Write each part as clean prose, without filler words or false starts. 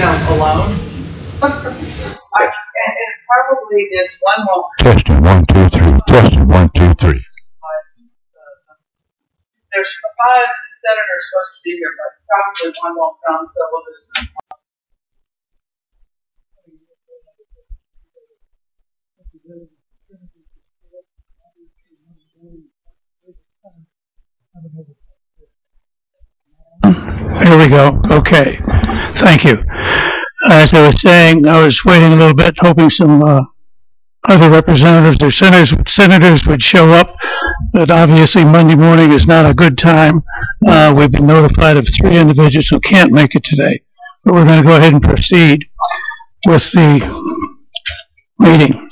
alone. And probably this one won't. Testing 1 2 3. Testing 1 2 3. There's 5 senators supposed to be here, but probably one won't come, so we'll just. Here we go. Okay. Thank you. As I was saying, I was waiting a little bit, hoping some other representatives or senators would show up, but obviously Monday morning is not a good time. We've been notified of 3 individuals who can't make it today, but we're going to go ahead and proceed with the meeting.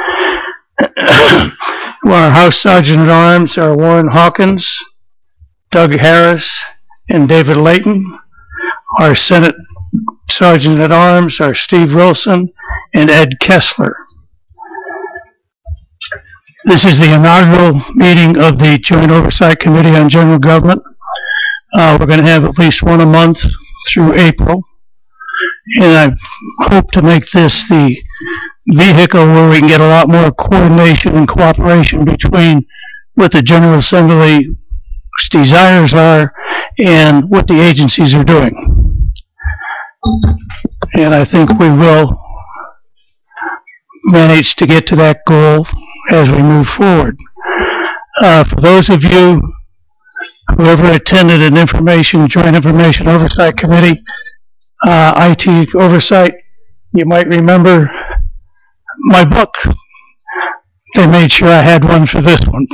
Our House Sergeant at Arms are Warren Hawkins, Doug Harris, and David Layton. Our Senate Sergeant at Arms are Steve Wilson and Ed Kessler. This is the inaugural meeting of the Joint Oversight Committee on General Government. We're going to have at least one a month through April. And I hope to make this the vehicle where we can get a lot more coordination and cooperation between what the General Assembly's desires are and what the agencies are doing. And I think we will manage to get to that goal as we move forward. For those of you who ever attended an Joint Information Oversight Committee, IT Oversight, you might remember my book. They made sure I had one for this one.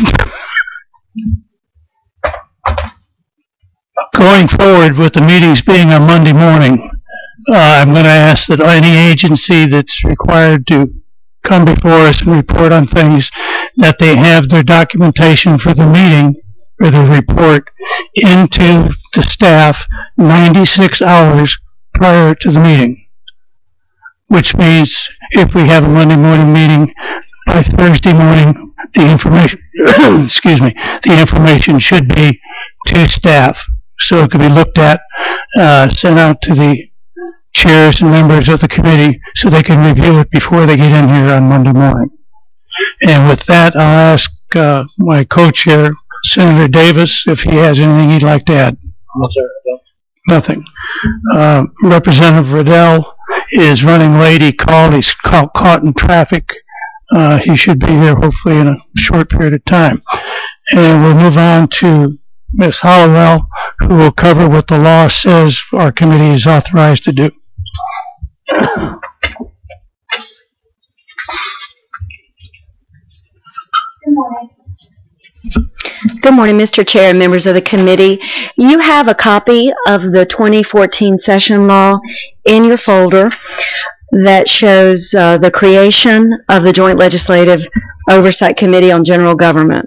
Going forward with the meetings being on Monday morning, I'm going to ask that any agency that's required to come before us and report on things, that they have their documentation for the meeting or the report into the staff 96 hours prior to the meeting. Which means if we have a Monday morning meeting, by Thursday morning, the information, the information should be to staff, so it can be looked at, sent out to the chairs and members of the committee so they can review it before they get in here on Monday morning. And with that, I'll ask my co-chair, Senator Davis, if he has anything he'd like to add. No, sir. Nothing. Representative Riddell is running late. He's caught in traffic. He should be here hopefully in a short period of time. And we'll move on to Ms. Hollowell, who will cover what the law says our committee is authorized to do. Good morning. Good morning, Mr. Chair and members of the committee. You have a copy of the 2014 session law in your folder that shows the creation of the Joint Legislative Oversight Committee on General Government.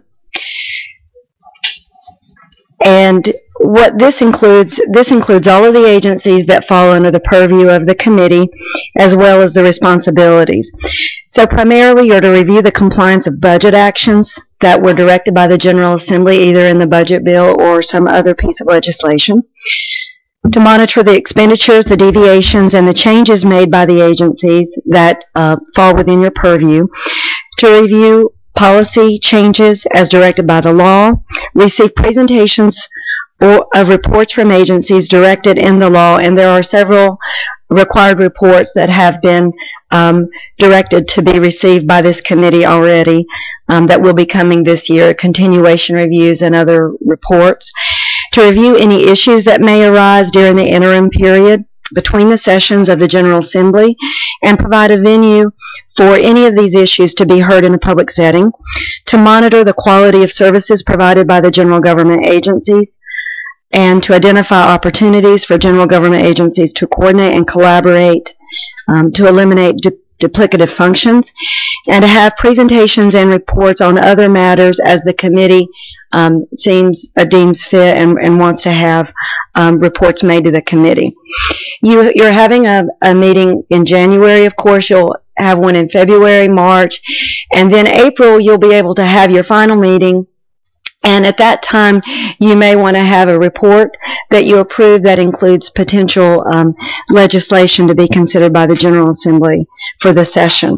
And what this includes all of the agencies that fall under the purview of the committee, as well as the responsibilities. So primarily, you're to review the compliance of budget actions that were directed by the General Assembly, either in the budget bill or some other piece of legislation. To monitor the expenditures, the deviations, and the changes made by the agencies that fall within your purview. To review policy changes as directed by the law, receive presentations of reports from agencies directed in the law, and there are several required reports that have been directed to be received by this committee already that will be coming this year, continuation reviews and other reports. To review any issues that may arise during the interim period between the sessions of the General Assembly and provide a venue for any of these issues to be heard in a public setting. To monitor the quality of services provided by the general government agencies, and to identify opportunities for general government agencies to coordinate and collaborate to eliminate duplicative functions, and to have presentations and reports on other matters as the committee deems fit and wants to have reports made to the committee. You're having a meeting in January, of course. You'll have one in February, March, and then April you'll be able to have your final meeting And at that time, you may want to have a report that you approve that includes potential legislation to be considered by the General Assembly for the session.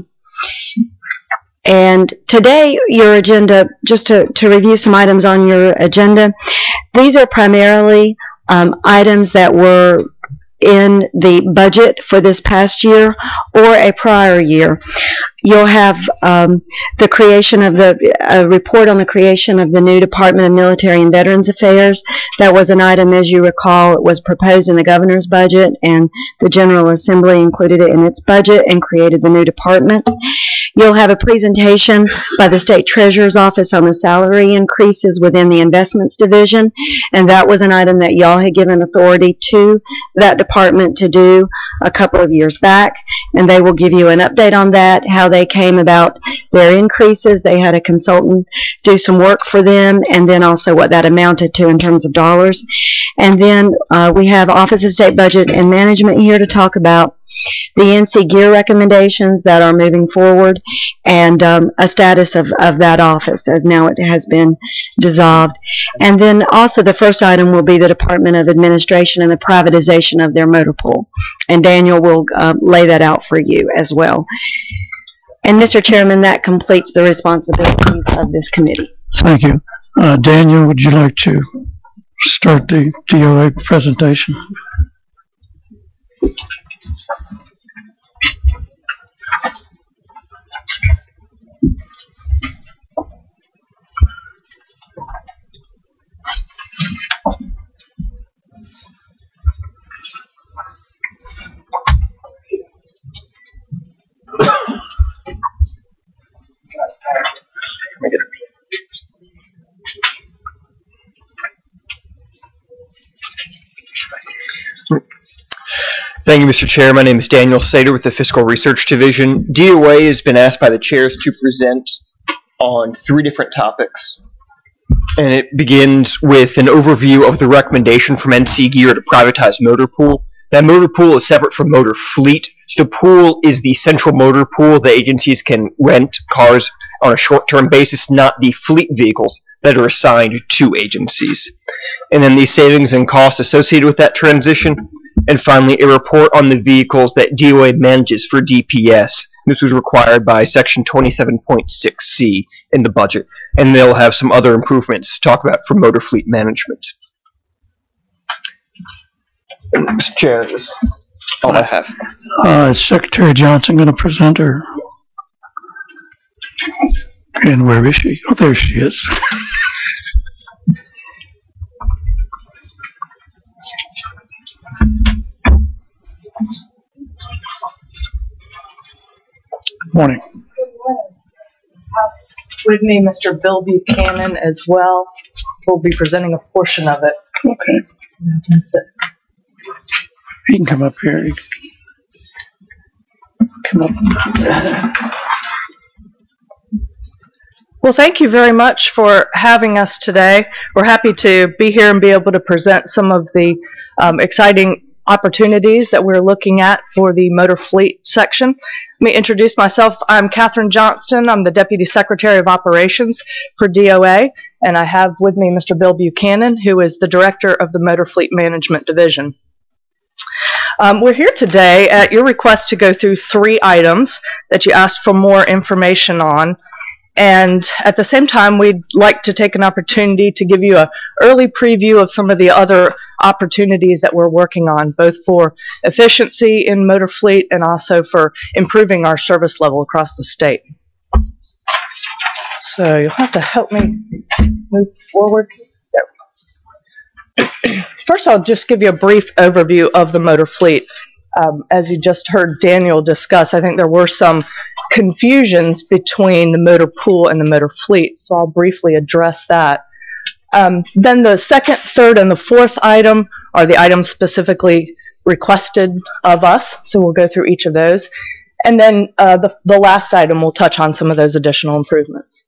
And today, your agenda, just to review some items on your agenda, these are primarily items that were in the budget for this past year or a prior year. You'll have the creation of a report on the creation of the new Department of Military and Veterans Affairs. That was an item, as you recall, it was proposed in the governor's budget, and the General Assembly included it in its budget and created the new department. You'll have a presentation by the State Treasurer's Office on the salary increases within the Investments Division, and that was an item that y'all had given authority to that department to do a couple of years back, and they will give you an update on that, how they came about their increases. They had a consultant do some work for them, and then also what that amounted to in terms of dollars. And then we have Office of State Budget and Management here to talk about the NC GEAR recommendations that are moving forward, and a status of that office, as now it has been dissolved. And then also the first item will be the Department of Administration and the privatization of their motor pool. And Daniel will lay that out for you as well. And Mr. Chairman, that completes the responsibilities of this committee. Thank you. Daniel, would you like to start the DOA presentation? Thank you, Mr. Chair. My name is Daniel Sater with the Fiscal Research Division. DOA has been asked by the chairs to present on 3 different topics. And it begins with an overview of the recommendation from NC GEAR to privatize motor pool. That motor pool is separate from motor fleet. The pool is the central motor pool that agencies can rent cars on a short-term basis, not the fleet vehicles that are assigned to agencies. And then the savings and costs associated with that transition. And finally, a report on the vehicles that DOA manages for DPS. This was required by Section 27.6C in the budget. And they'll have some other improvements to talk about for motor fleet management. Mr. Chair, that's all I have. Is Secretary Johnson going to present her? And where is she? Oh, there she is. Morning. Good morning. With me, Mr. Bill Buchanan as well. We'll be presenting a portion of it. Okay. He can come up here. He can come up. Well, thank you very much for having us today. We're happy to be here and be able to present some of the exciting opportunities that we're looking at for the motor fleet section. Let me introduce myself. I'm Catherine Johnston. I'm the Deputy Secretary of Operations for DOA, and I have with me Mr. Bill Buchanan, who is the Director of the Motor Fleet Management Division. We're here today at your request to go through 3 items that you asked for more information on. And at the same time, we'd like to take an opportunity to give you an early preview of some of the other opportunities that we're working on, both for efficiency in motor fleet and also for improving our service level across the state. So you'll have to help me move forward. There. First, I'll just give you a brief overview of the motor fleet. As you just heard Daniel discuss, I think there were some confusions between the motor pool and the motor fleet, so I'll briefly address that. Then the second, third, and the fourth item are the items specifically requested of us, so we'll go through each of those. And then the last item will touch on some of those additional improvements.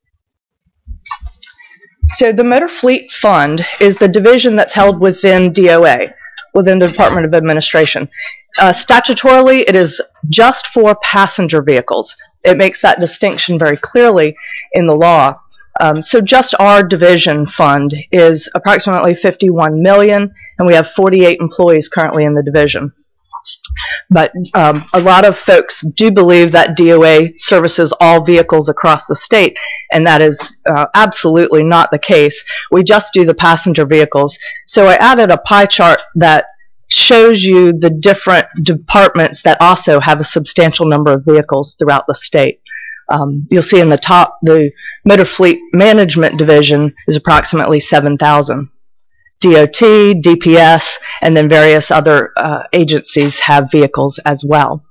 So the Motor Fleet Fund is the division that's held within DOA, within the Department of Administration. Statutorily, it is just for passenger vehicles. It makes that distinction very clearly in the law. So just our division fund is approximately $51 million, and we have 48 employees currently in the division. But a lot of folks do believe that DOA services all vehicles across the state, and that is absolutely not the case. We just do the passenger vehicles. So I added a pie chart that shows you the different departments that also have a substantial number of vehicles throughout the state. You'll see in the top, the Motor Fleet Management Division is approximately 7,000. DOT, DPS, and then various other agencies have vehicles as well.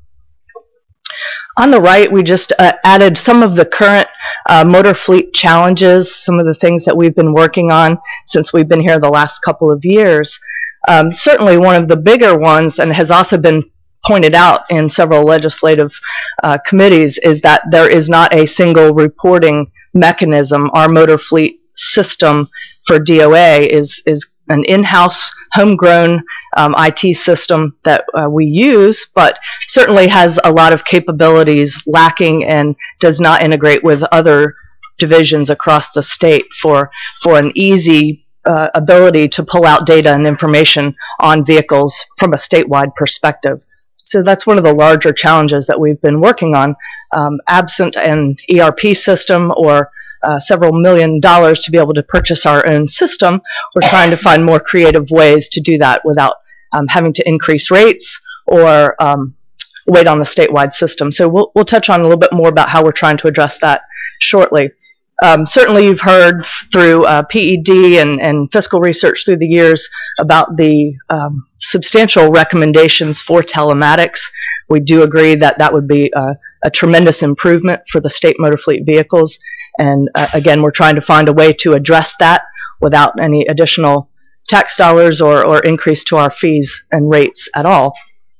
On the right, we just added some of the current motor fleet challenges, some of the things that we've been working on since we've been here the last couple of years. Certainly one of the bigger ones, and has also been pointed out in several legislative committees, is that there is not a single reporting mechanism. Our motor fleet system for DOA is an in-house, homegrown IT system that we use, but certainly has a lot of capabilities lacking and does not integrate with other divisions across the state for an easy ability to pull out data and information on vehicles from a statewide perspective. So that's one of the larger challenges that we've been working on. Absent an ERP system or several $1 million to be able to purchase our own system, we're trying to find more creative ways to do that without having to increase rates or wait on the statewide system. So we'll touch on a little bit more about how we're trying to address that shortly. Certainly you've heard through PED and fiscal research through the years about the substantial recommendations for telematics. We do agree that that would be a tremendous improvement for the state motor fleet vehicles. And again, we're trying to find a way to address that without any additional tax dollars or increase to our fees and rates at all.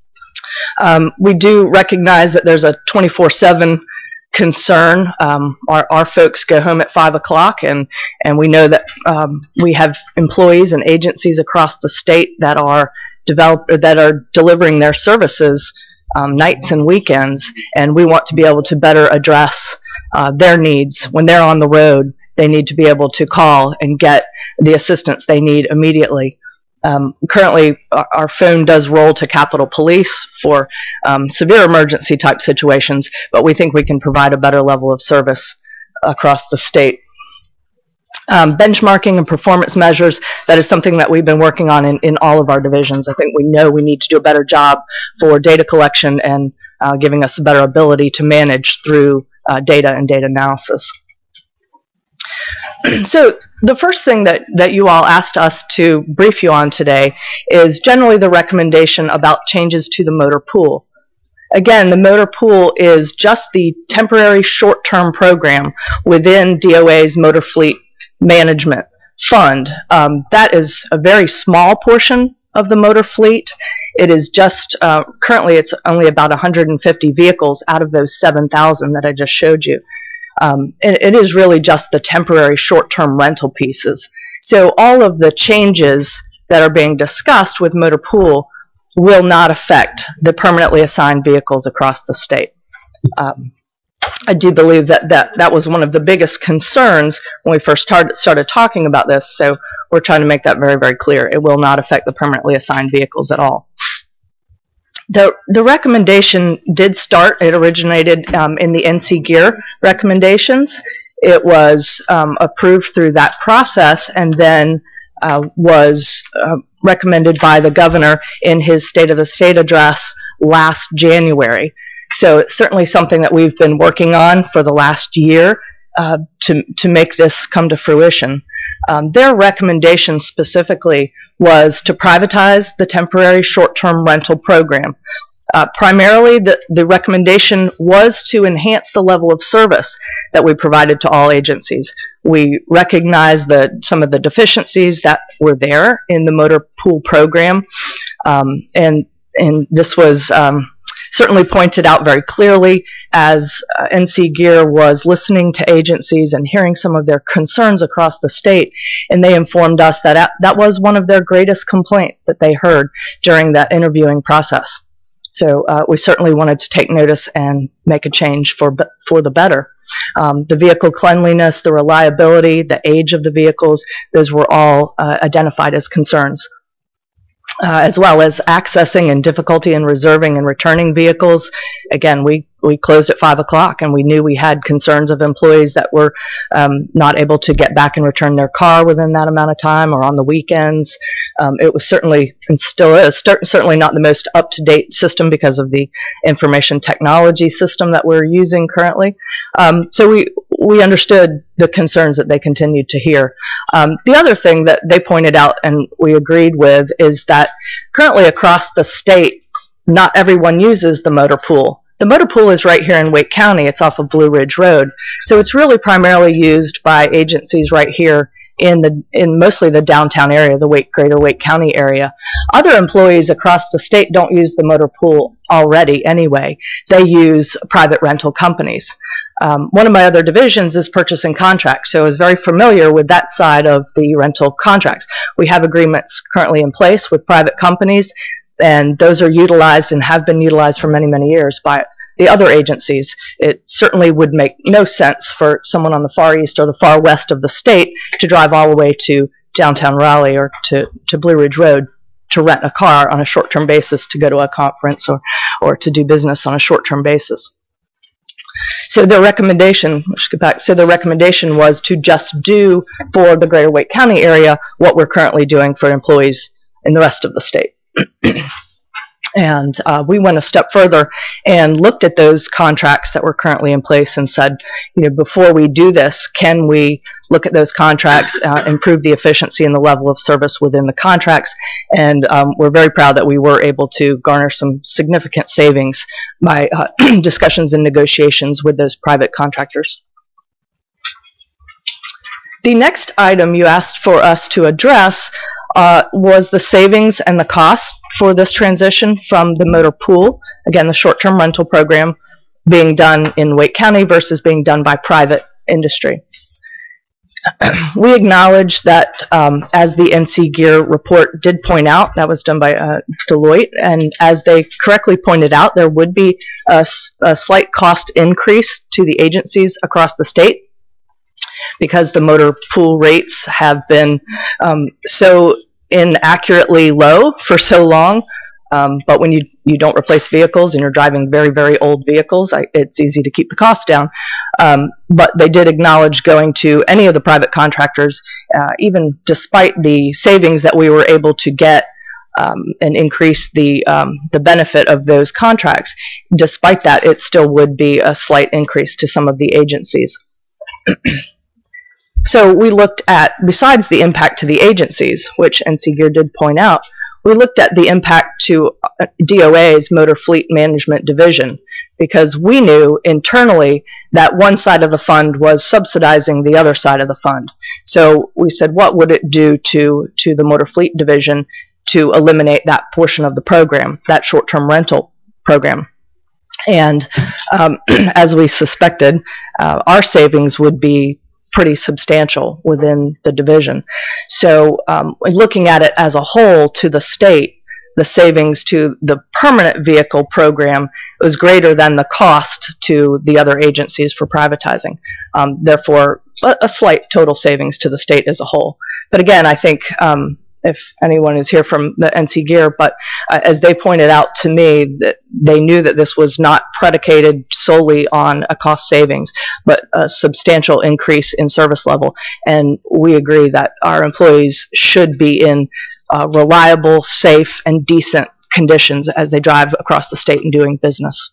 We do recognize that there's a 24/7 concern. Our folks go home at 5 o'clock, and we know that we have employees and agencies across the state that are delivering their services nights and weekends, and we want to be able to better address their needs. When they're on the road, they need to be able to call and get the assistance they need immediately. Currently, our phone does roll to Capitol Police for severe emergency type situations, but we think we can provide a better level of service across the state. Benchmarking and performance measures, that is something that we've been working on in all of our divisions. I think we know we need to do a better job for data collection and giving us a better ability to manage through data and data analysis. So the first thing that you all asked us to brief you on today is generally the recommendation about changes to the motor pool. Again, the motor pool is just the temporary short-term program within DOA's motor fleet management fund. That is a very small portion of the motor fleet. It is just, currently it's only about 150 vehicles out of those 7,000 that I just showed you. And it is really just the temporary short-term rental pieces. So all of the changes that are being discussed with motor pool will not affect the permanently assigned vehicles across the state. I do believe that was one of the biggest concerns when we first started talking about this, so we're trying to make that very, very clear. It will not affect the permanently assigned vehicles at all. The recommendation did start, it originated in the NC Gear recommendations. It was approved through that process and then was recommended by the governor in his State of the State address last January. So it's certainly something that we've been working on for the last year to make this come to fruition. Their recommendation specifically was to privatize the temporary short-term rental program. Primarily, the recommendation was to enhance the level of service that we provided to all agencies. We recognize some of the deficiencies that were there in the motor pool program, and this was certainly pointed out very clearly as NC Gear was listening to agencies and hearing some of their concerns across the state, and they informed us that that was one of their greatest complaints that they heard during that interviewing process. So we certainly wanted to take notice and make a change for the better. The vehicle cleanliness, the reliability, the age of the vehicles, those were all identified as concerns. As well as accessing and difficulty in reserving and returning vehicles. Again, we closed at 5 o'clock, and we knew we had concerns of employees that were not able to get back and return their car within that amount of time or on the weekends. It was certainly, and still is, certainly not the most up-to-date system because of the information technology system that we're using currently. So we understood the concerns that they continued to hear. The other thing that they pointed out and we agreed with is that currently across the state, not everyone uses the motor pool. The motor pool is right here in Wake County. It's off of Blue Ridge Road. So it's really primarily used by agencies right here in mostly the downtown area, the greater Wake County area. Other employees across the state don't use the motor pool already anyway. They use private rental companies. One of my other divisions is purchase and contract, so I was very familiar with that side of the rental contracts. We have agreements currently in place with private companies, and those are utilized and have been utilized for many, many years by the other agencies. It certainly would make no sense for someone on the far east or the far west of the state to drive all the way to downtown Raleigh or to Blue Ridge Road to rent a car on a short-term basis to go to a conference or to do business on a short-term basis. So the recommendation, was to just do for the greater Wake County area what we're currently doing for employees in the rest of the state. And we went a step further and looked at those contracts that were currently in place and said, before we do this, can we look at those contracts, improve the efficiency and the level of service within the contracts? And we're very proud that we were able to garner some significant savings by discussions and negotiations with those private contractors. The next item you asked for us to address was the savings and the cost for this transition from the motor pool, again, the short-term rental program, being done in Wake County versus being done by private industry. We acknowledge that, as the NC Gear report did point out, that was done by Deloitte, and as they correctly pointed out, there would be a slight cost increase to the agencies across the state because the motor pool rates have been so inaccurately low for so long. But when you don't replace vehicles and you're driving very, very old vehicles, it's easy to keep the cost down. But they did acknowledge going to any of the private contractors, even despite the savings that we were able to get and increase the benefit of those contracts. Despite that, it still would be a slight increase to some of the agencies. So we looked at, besides the impact to the agencies, which NC Gear did point out, we looked at the impact to DOA's Motor Fleet Management Division, because we knew internally that one side of the fund was subsidizing the other side of the fund. So we said, what would it do to the Motor Fleet Division to eliminate that portion of the program, that short-term rental program? And as we suspected, our savings would be pretty substantial within the division. So looking at it as a whole to the state, the savings to the permanent vehicle program was greater than the cost to the other agencies for privatizing. Therefore, a slight total savings to the state as a whole. But again, I think if anyone is here from the NC Gear, but as they pointed out to me, that they knew that this was not predicated solely on a cost savings, but a substantial increase in service level. And we agree that our employees should be in reliable, safe, and decent conditions as they drive across the state and doing business.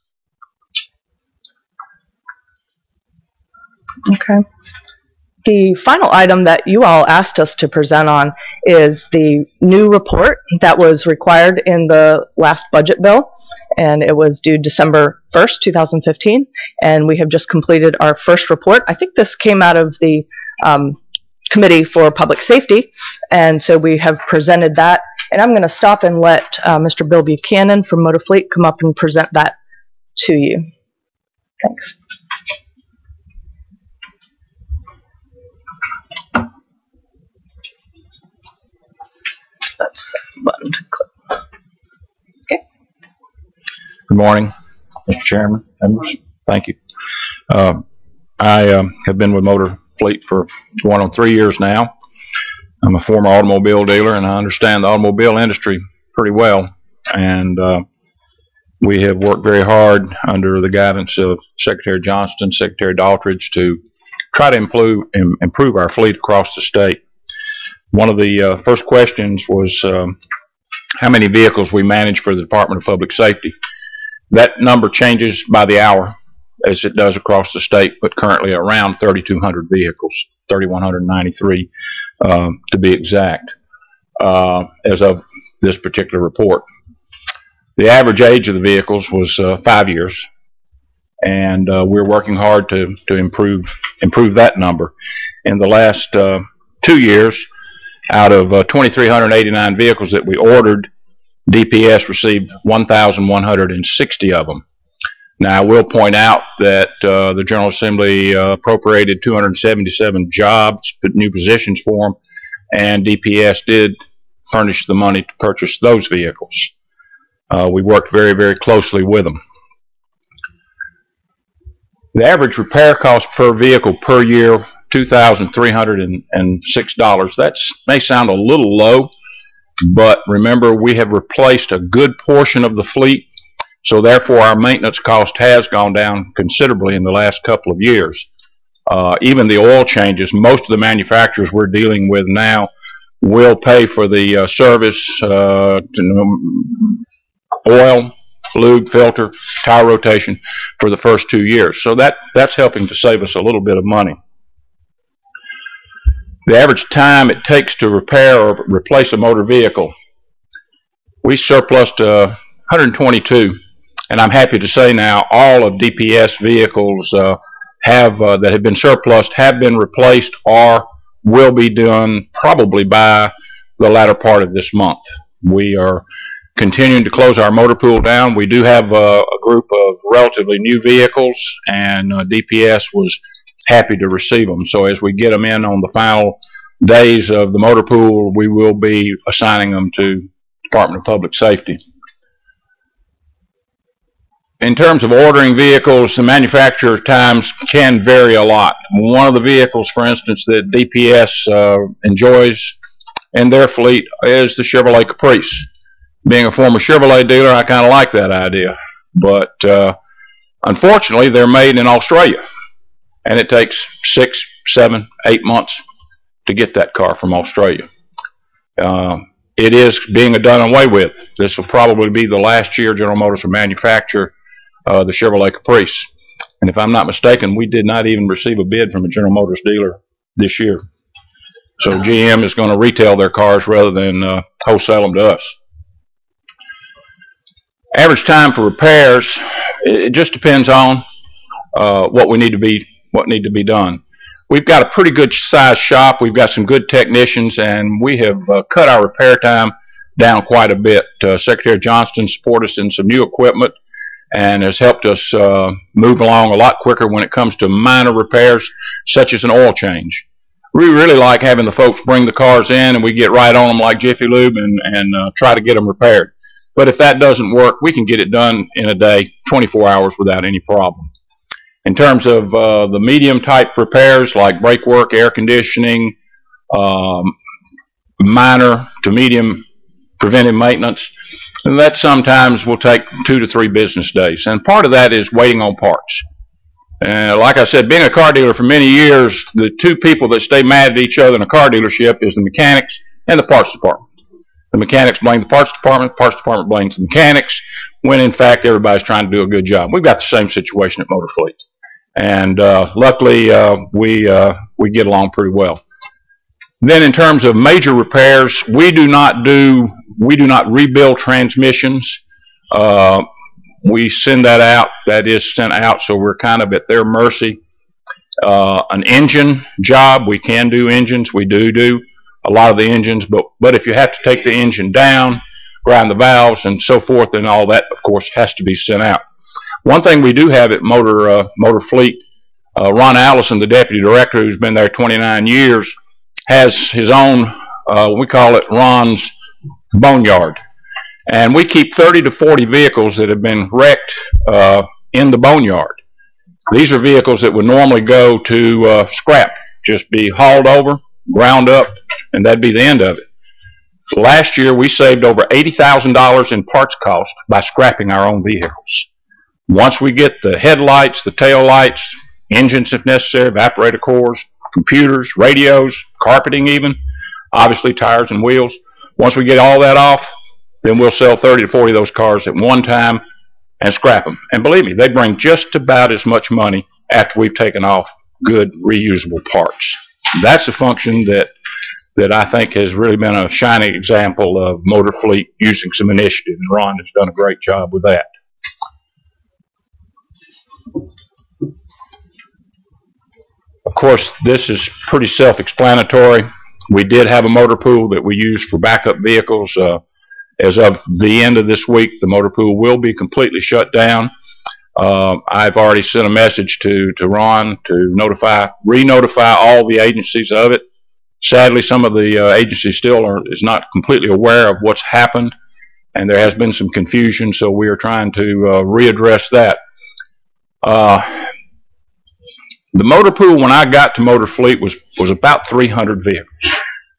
Okay. The final item that you all asked us to present on is the new report that was required in the last budget bill, and it was due December 1st, 2015, and we have just completed our first report. I think this came out of the Committee for Public Safety, and so we have presented that, and I'm going to stop and let Mr. Bill Buchanan from Motor Fleet come up and present that to you. Thanks. That's the button to click. Okay. Good morning, Mr. Chairman, members. Thank you. I have been with Motor Fleet for going on 3 years now. I'm a former automobile dealer, and I understand the automobile industry pretty well. And we have worked very hard under the guidance of Secretary Johnston, Secretary Daughtridge, to try to improve our fleet across the state. One of the first questions was how many vehicles we manage for the Department of Public Safety. That number changes by the hour, as it does across the state, but currently around 3,200 vehicles, 3,193 to be exact, as of this particular report. The average age of the vehicles was 5 years, and we're working hard to improve that number. In the last 2 years, out of 2,389 vehicles that we ordered, DPS received 1,160 of them. Now, I will point out that the General Assembly appropriated 277 jobs, put new positions for them, and DPS did furnish the money to purchase those vehicles. We worked very, very closely with them. The average repair cost per vehicle per year, $2,306. That may sound a little low, but remember, we have replaced a good portion of the fleet, so therefore our maintenance cost has gone down considerably in the last couple of years. Even the oil changes, most of the manufacturers we're dealing with now will pay for the service, oil, lube, filter, tire rotation for the first 2 years. So that's helping to save us a little bit of money. The average time it takes to repair or replace a motor vehicle, we surplused 122, and I'm happy to say now all of DPS vehicles that have been surplused have been replaced or will be done probably by the latter part of this month. We are continuing to close our motor pool down. We do have a group of relatively new vehicles, and DPS was happy to receive them. So as we get them in on the final days of the motor pool, we will be assigning them to Department of Public Safety. In terms of ordering vehicles, the manufacturer times can vary a lot. One of the vehicles, for instance, that DPS enjoys in their fleet is the Chevrolet Caprice. Being a former Chevrolet dealer, I kind of like that idea. But unfortunately, they're made in Australia, and it takes 6, 7, 8 months to get that car from Australia. It is being done away with. This will probably be the last year General Motors will manufacture the Chevrolet Caprice. And if I'm not mistaken, we did not even receive a bid from a General Motors dealer this year. So GM is going to retail their cars rather than wholesale them to us. Average time for repairs, it just depends on what need to be done. We've got a pretty good size shop. We've got some good technicians, and we have cut our repair time down quite a bit. Secretary Johnston supported us in some new equipment and has helped us move along a lot quicker when it comes to minor repairs, such as an oil change. We really like having the folks bring the cars in and we get right on them like Jiffy Lube and try to get them repaired. But if that doesn't work, we can get it done in a day, 24 hours without any problem. In terms of the medium type repairs like brake work, air conditioning, minor to medium preventive maintenance, and that sometimes will take 2 to 3 business days. And part of that is waiting on parts. Like I said, being a car dealer for many years, the two people that stay mad at each other in a car dealership is the mechanics and the parts department. The mechanics blame the parts department blames the mechanics, when in fact everybody's trying to do a good job. We've got the same situation at Motor Fleet. And luckily we get along pretty well. Then in terms of major repairs, we do not rebuild transmissions. We send that out. That is sent out, so we're kind of at their mercy. An engine job, we can do engines. We do a lot of the engines, but if you have to take the engine down, grind the valves and so forth, and all that, of course, has to be sent out. One thing we do have at Motor Fleet, Ron Allison, the deputy director, who's been there 29 years, has his own, we call it Ron's boneyard. And we keep 30 to 40 vehicles that have been wrecked in the boneyard. These are vehicles that would normally go to scrap, just be hauled over, ground up, and that'd be the end of it. Last year, we saved over $80,000 in parts cost by scrapping our own vehicles. Once we get the headlights, the tail lights, engines if necessary, evaporator cores, computers, radios, carpeting even, obviously tires and wheels. Once we get all that off, then we'll sell 30 to 40 of those cars at one time and scrap them. And believe me, they bring just about as much money after we've taken off good reusable parts. That's a function that I think has really been a shining example of Motor Fleet using some initiative, and Ron has done a great job with that. Of course, this is pretty self-explanatory. We did have a motor pool that we used for backup vehicles. As of the end of this week, the motor pool will be completely shut down. I've already sent a message to Ron to re-notify all the agencies of it. Sadly, some of the agencies still is not completely aware of what's happened, and there has been some confusion, so we are trying to readdress that. The motor pool, when I got to Motor Fleet, was about 300 vehicles.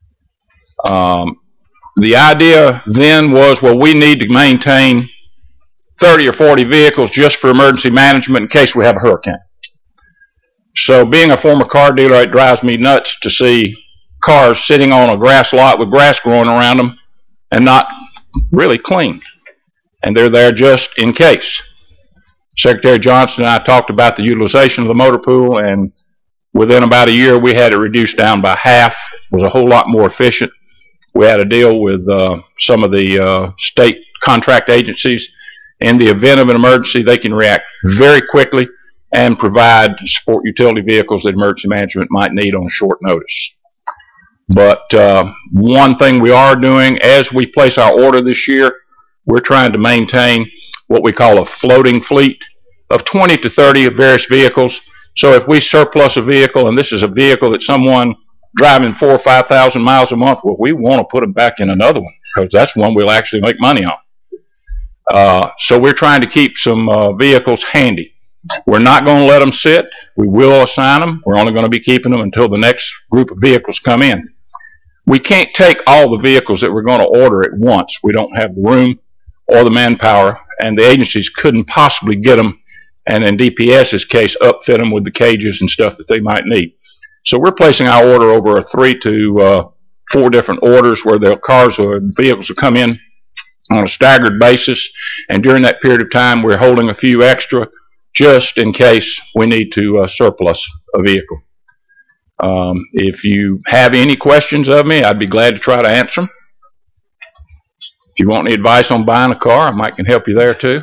The idea then was, well, we need to maintain 30 or 40 vehicles just for emergency management in case we have a hurricane. So being a former car dealer, it drives me nuts to see cars sitting on a grass lot with grass growing around them and not really clean. And they're there just in case. Secretary Johnson and I talked about the utilization of the motor pool, and within about a year we had it reduced down by half. It was a whole lot more efficient. We had a deal with some of the state contract agencies. In the event of an emergency, they can react very quickly and provide support utility vehicles that emergency management might need on short notice. But one thing we are doing, as we place our order this year, we're trying to maintain what we call a floating fleet of 20 to 30 of various vehicles. So if we surplus a vehicle, and this is a vehicle that someone driving 4,000 or 5,000 miles a month, well, we want to put them back in another one because that's one we'll actually make money on. So we're trying to keep some vehicles handy. We're not going to let them sit. We will assign them. We're only going to be keeping them until the next group of vehicles come in. We can't take all the vehicles that we're going to order at once. We don't have the room or the manpower, and the agencies couldn't possibly get them, and in DPS's case, upfit them with the cages and stuff that they might need. So we're placing our order over 3 to 4 different orders where the vehicles will come in on a staggered basis, and during that period of time we're holding a few extra just in case we need to surplus a vehicle. If you have any questions of me, I'd be glad to try to answer them. If you want any advice on buying a car, I might can help you there too.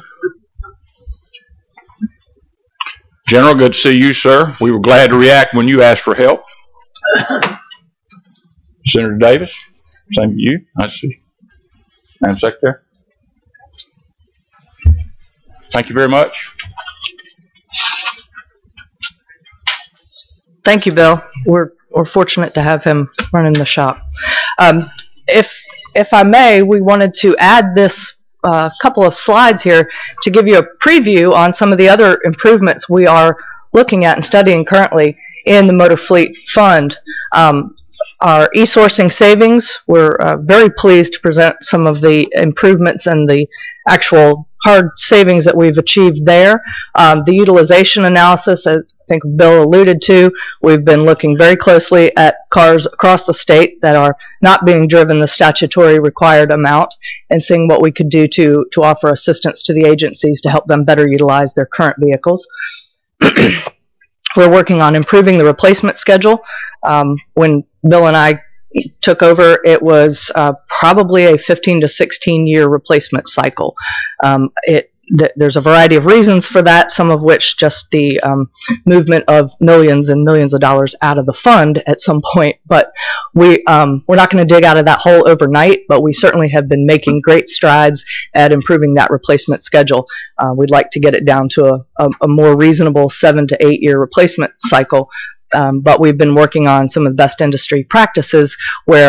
General, good to see you, sir. We were glad to react when you asked for help. Senator Davis, same to you. I see. Madam Secretary. Thank you very much. Thank you, Bill. We're fortunate to have him running the shop. If I may, we wanted to add this couple of slides here to give you a preview on some of the other improvements we are looking at and studying currently in the Motor Fleet Fund. Our e-sourcing savings, we're very pleased to present some of the improvements and the actual hard savings that we've achieved there. The utilization analysis, I think Bill alluded to, we've been looking very closely at cars across the state that are not being driven the statutory required amount and seeing what we could do to offer assistance to the agencies to help them better utilize their current vehicles. We're working on improving the replacement schedule. When Bill and I took over, it was probably a 15 to 16 year replacement cycle. There's a variety of reasons for that, some of which just the movement of millions and millions of dollars out of the fund at some point. But we're not going to dig out of that hole overnight, but we certainly have been making great strides at improving that replacement schedule. We'd like to get it down to a more reasonable 7 to 8 year replacement cycle. But we've been working on some of the best industry practices where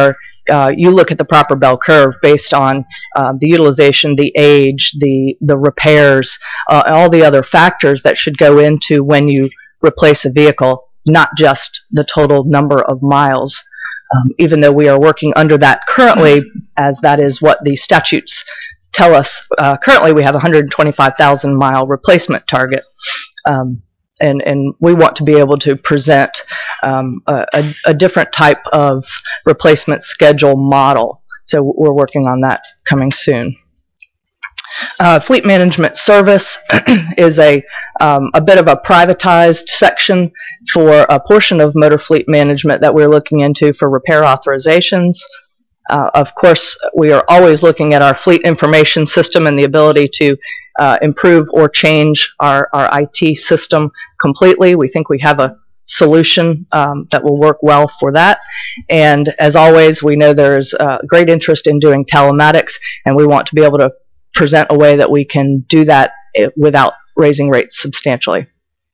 you look at the proper bell curve based on the utilization, the age, the repairs, all the other factors that should go into when you replace a vehicle, not just the total number of miles. Even though we are working under that currently, as that is what the statutes tell us. Currently, we have a 125,000 mile replacement target. And we want to be able to present a different type of replacement schedule model. So we're working on that coming soon. Fleet management service is a bit of a privatized section for a portion of motor fleet management that we're looking into for repair authorizations. Of course, we are always looking at our fleet information system and the ability to improve or change our IT system completely. We think we have a solution that will work well for that. And as always, we know there's great interest in doing telematics, and we want to be able to present a way that we can do that without raising rates substantially.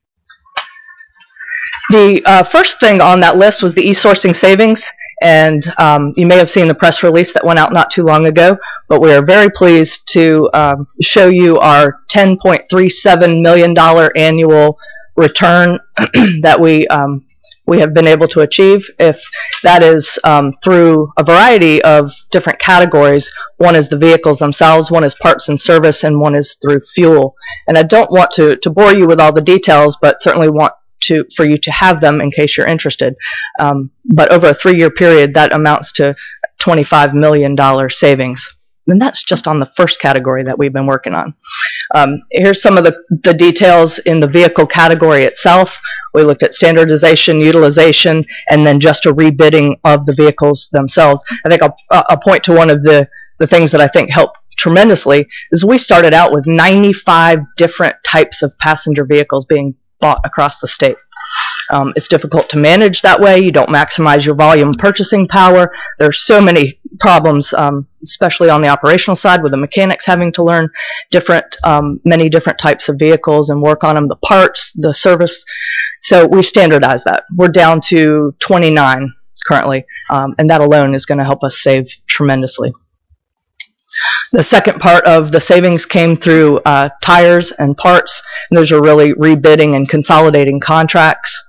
The first thing on that list was the e-sourcing savings, and you may have seen the press release that went out not too long ago, but we are very pleased to show you our $10.37 million annual return that we have been able to achieve. If that is through a variety of different categories. One is the vehicles themselves, one is parts and service, and one is through fuel. And I don't want to bore you with all the details, but certainly want for you to have them in case you're interested. But over a 3-year period, that amounts to $25 million savings. And that's just on the first category that we've been working on. Here's some of the details in the vehicle category itself. We looked at standardization, utilization, and then just a rebidding of the vehicles themselves. I think I'll point to one of the things that I think helped tremendously is we started out with 95 different types of passenger vehicles being bought across the state. It's difficult to manage that way. You don't maximize your volume purchasing power. There's so many problems, especially on the operational side, with the mechanics having to learn many different types of vehicles and work on them, the parts, the service. So we standardized that. We're down to 29 currently, and that alone is going to help us save tremendously. The second part of the savings came through tires and parts, and those are really rebidding and consolidating contracts,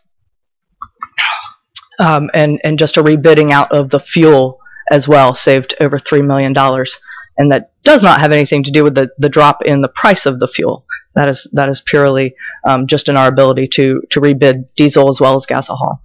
and just a rebidding out of the fuel as well, saved over $3 million. And that does not have anything to do with the drop in the price of the fuel. That is purely just in our ability to rebid diesel as well as gasohol.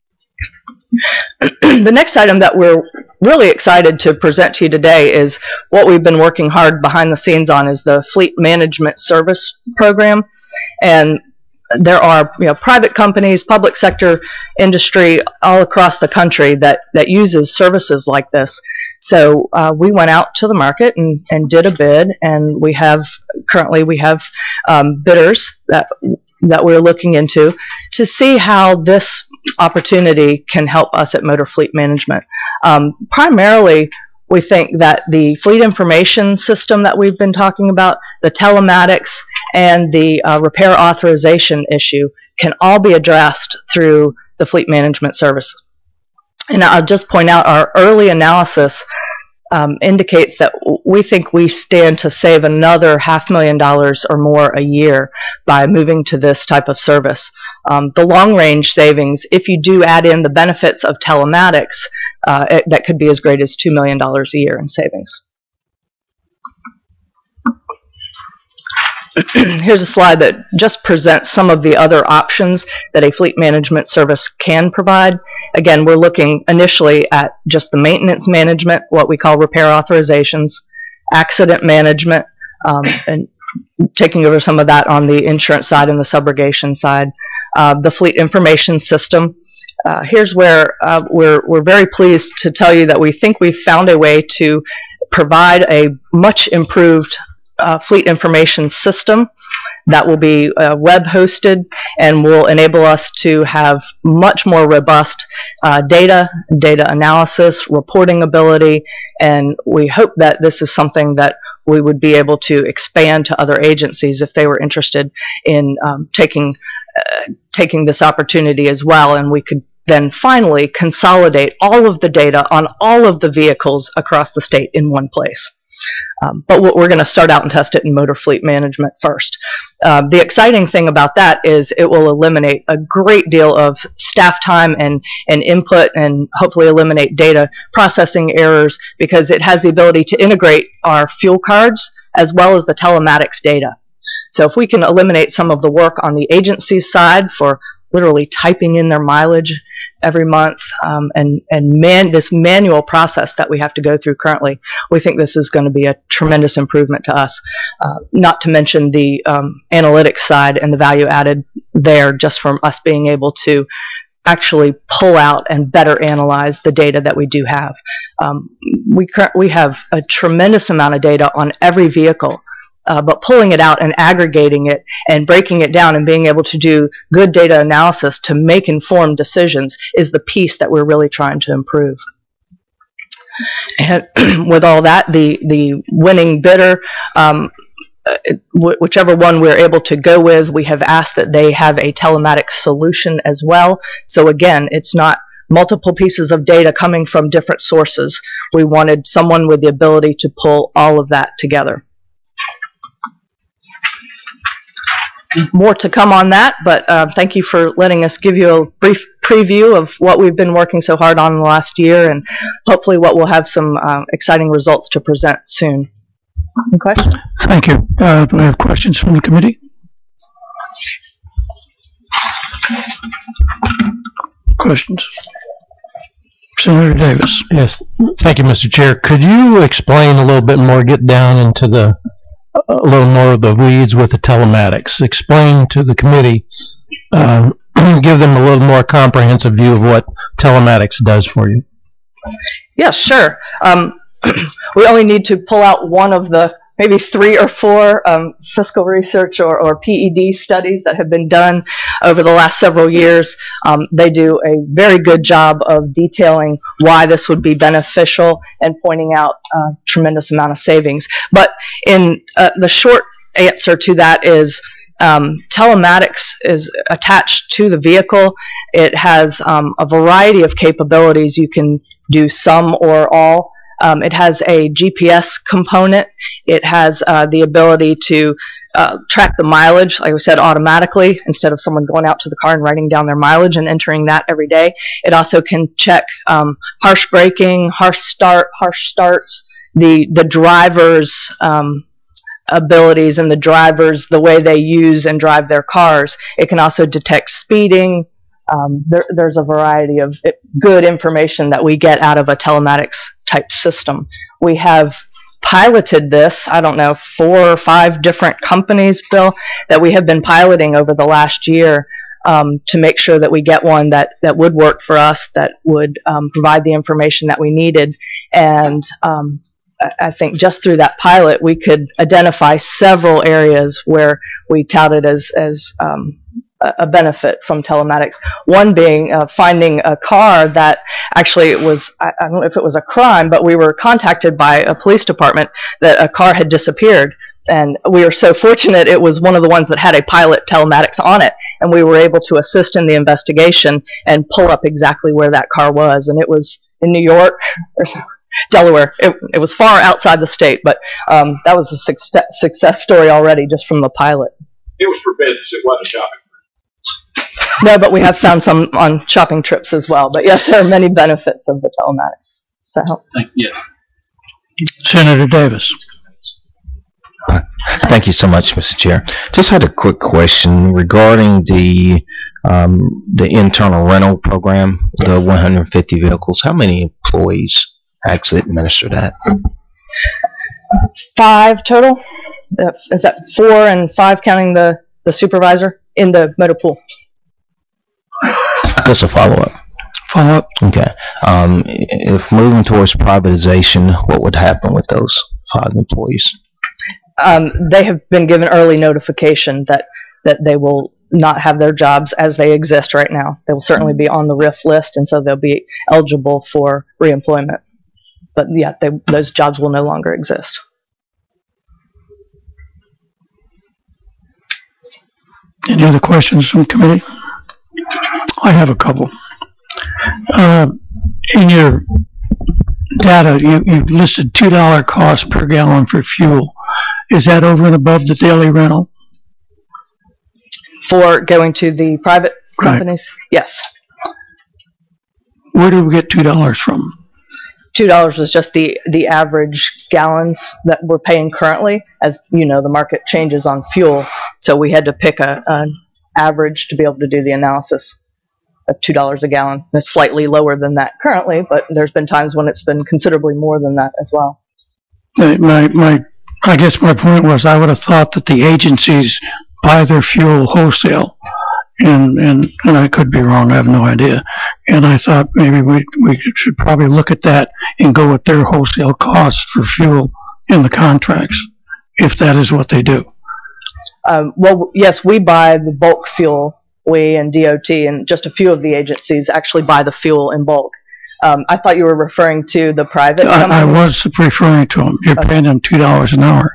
The next item that we're really excited to present to you today is what we've been working hard behind the scenes on, is the fleet management service program. And there are private companies, public sector industry all across the country that uses services like this. So we went out to the market and did a bid, and currently we have bidders that we're looking into to see how this opportunity can help us at Motor Fleet Management. Primarily, we think that the fleet information system that we've been talking about, the telematics, and the repair authorization issue can all be addressed through the fleet management service. And I'll just point out our early analysis indicates that we think we stand to save another $500,000 or more a year by moving to this type of service. The long-range savings, if you do add in the benefits of telematics, that could be as great as $2 million a year in savings. Here's a slide that just presents some of the other options that a fleet management service can provide. Again, we're looking initially at just the maintenance management, what we call repair authorizations, accident management, and taking over some of that on the insurance side and the subrogation side. The fleet information system. Here's where we're very pleased to tell you that we think we've found a way to provide a much improved fleet information system that will be web hosted and will enable us to have much more robust data analysis, reporting ability, and we hope that this is something that we would be able to expand to other agencies if they were interested in taking this opportunity as well, and we could then finally consolidate all of the data on all of the vehicles across the state in one place. But we're going to start out and test it in motor fleet management first. The exciting thing about that is it will eliminate a great deal of staff time and input, and hopefully eliminate data processing errors, because it has the ability to integrate our fuel cards as well as the telematics data. So if we can eliminate some of the work on the agency's side for literally typing in their mileage every month, this manual process that we have to go through currently, we think this is going to be a tremendous improvement to us. Not to mention the analytics side and the value added there, just from us being able to actually pull out and better analyze the data that we do have. We have a tremendous amount of data on every vehicle. But pulling it out and aggregating it and breaking it down and being able to do good data analysis to make informed decisions is the piece that we're really trying to improve. And with all that, the winning bidder, whichever one we're able to go with, we have asked that they have a telematics solution as well. So again, it's not multiple pieces of data coming from different sources. We wanted someone with the ability to pull all of that together. More to come on that, but thank you for letting us give you a brief preview of what we've been working so hard on in the last year, and hopefully what we'll have some exciting results to present soon. Any questions? Thank you. Do we have questions from the committee? Questions? Senator Davis. Yes. Thank you, Mr. Chair. Could you explain a little bit more, get down into a little more of the weeds with the telematics? Explain to the committee, give them a little more comprehensive view of what telematics does for you. Yeah, sure. We only need to pull out one of the maybe 3 or 4 fiscal research or PED studies that have been done over the last several years. They do a very good job of detailing why this would be beneficial and pointing out a tremendous amount of savings. But in the short answer to that is telematics is attached to the vehicle. It has a variety of capabilities. You can do some or all. It has a GPS component. It has the ability to track the mileage, like I said, automatically, instead of someone going out to the car and writing down their mileage and entering that every day. It also can check harsh braking, harsh starts, the driver's abilities and the way they use and drive their cars. It can also detect speeding. There's a variety of good information that we get out of a telematics type system. We have piloted this, I don't know, 4 or 5 different companies, Bill, that we have been piloting over the last year to make sure that we get one that would work for us, that would provide the information that we needed. And I think just through that pilot, we could identify several areas where we touted as a benefit from telematics. One being finding a car that actually was, I don't know if it was a crime, but we were contacted by a police department that a car had disappeared. And we were so fortunate it was one of the ones that had a pilot telematics on it. And we were able to assist in the investigation and pull up exactly where that car was. And it was in New York or Delaware. It was far outside the state, but that was a success story already just from the pilot. It was for business. It wasn't shopping. No, but we have found some on shopping trips as well. But yes, there are many benefits of the telematics. Does that help? Yes. Senator Davis. Thank you so much, Mr. Chair. Just had a quick question regarding the internal rental program, the 150 vehicles. How many employees actually administer that? 5 total. Is that 4 and 5 counting the supervisor in the motor pool? Just a follow-up. Follow-up. Okay. If moving towards privatization, what would happen with those 5 employees? They have been given early notification that they will not have their jobs as they exist right now. They will certainly be on the RIF list, and so they'll be eligible for reemployment. But yeah, those jobs will no longer exist. Any other questions from the committee? I have a couple. In your data, you listed $2 cost per gallon for fuel. Is that over and above the daily rental? For going to the private companies? Yes. Where do we get $2 from? $2 was just the average gallons that we're paying currently. As you know, the market changes on fuel, so we had to pick an average to be able to do the analysis of $2 a gallon. It's slightly lower than that currently, but there's been times when it's been considerably more than that as well. I guess my point was I would have thought that the agencies buy their fuel wholesale, and I could be wrong. I have no idea. And I thought maybe we should probably look at that and go with their wholesale costs for fuel in the contracts, if that is what they do. Well, yes, we buy the bulk fuel. We and DOT and just a few of the agencies actually buy the fuel in bulk. I thought you were referring to the private companies. I was referring to them. You're paying them $2 an hour.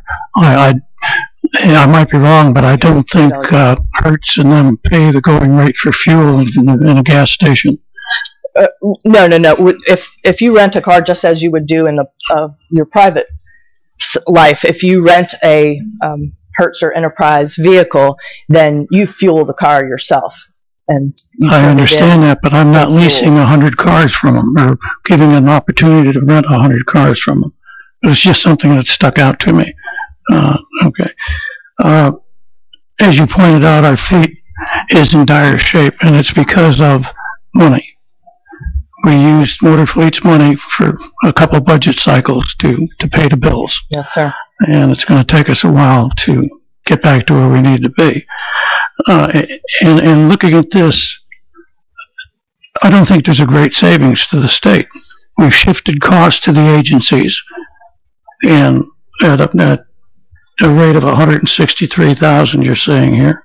I might be wrong, but I don't think Hertz and them pay the going rate for fuel in a gas station. No. If you rent a car just as you would do in your private life, if you rent a Hertz or Enterprise vehicle, then you fuel the car yourself. And I understand that, but I'm not leasing 100 cars from them or giving an opportunity to rent 100 cars from them. It was just something that stuck out to me. Okay. As you pointed out, our fleet is in dire shape, and it's because of money. We used Motor Fleet's money for a couple of budget cycles to pay the bills. Yes, sir. And it's going to take us a while to get back to where we need to be. And looking at this, I don't think there's a great savings to the state. We've shifted costs to the agencies, and at a rate of $163,000, you're saying here.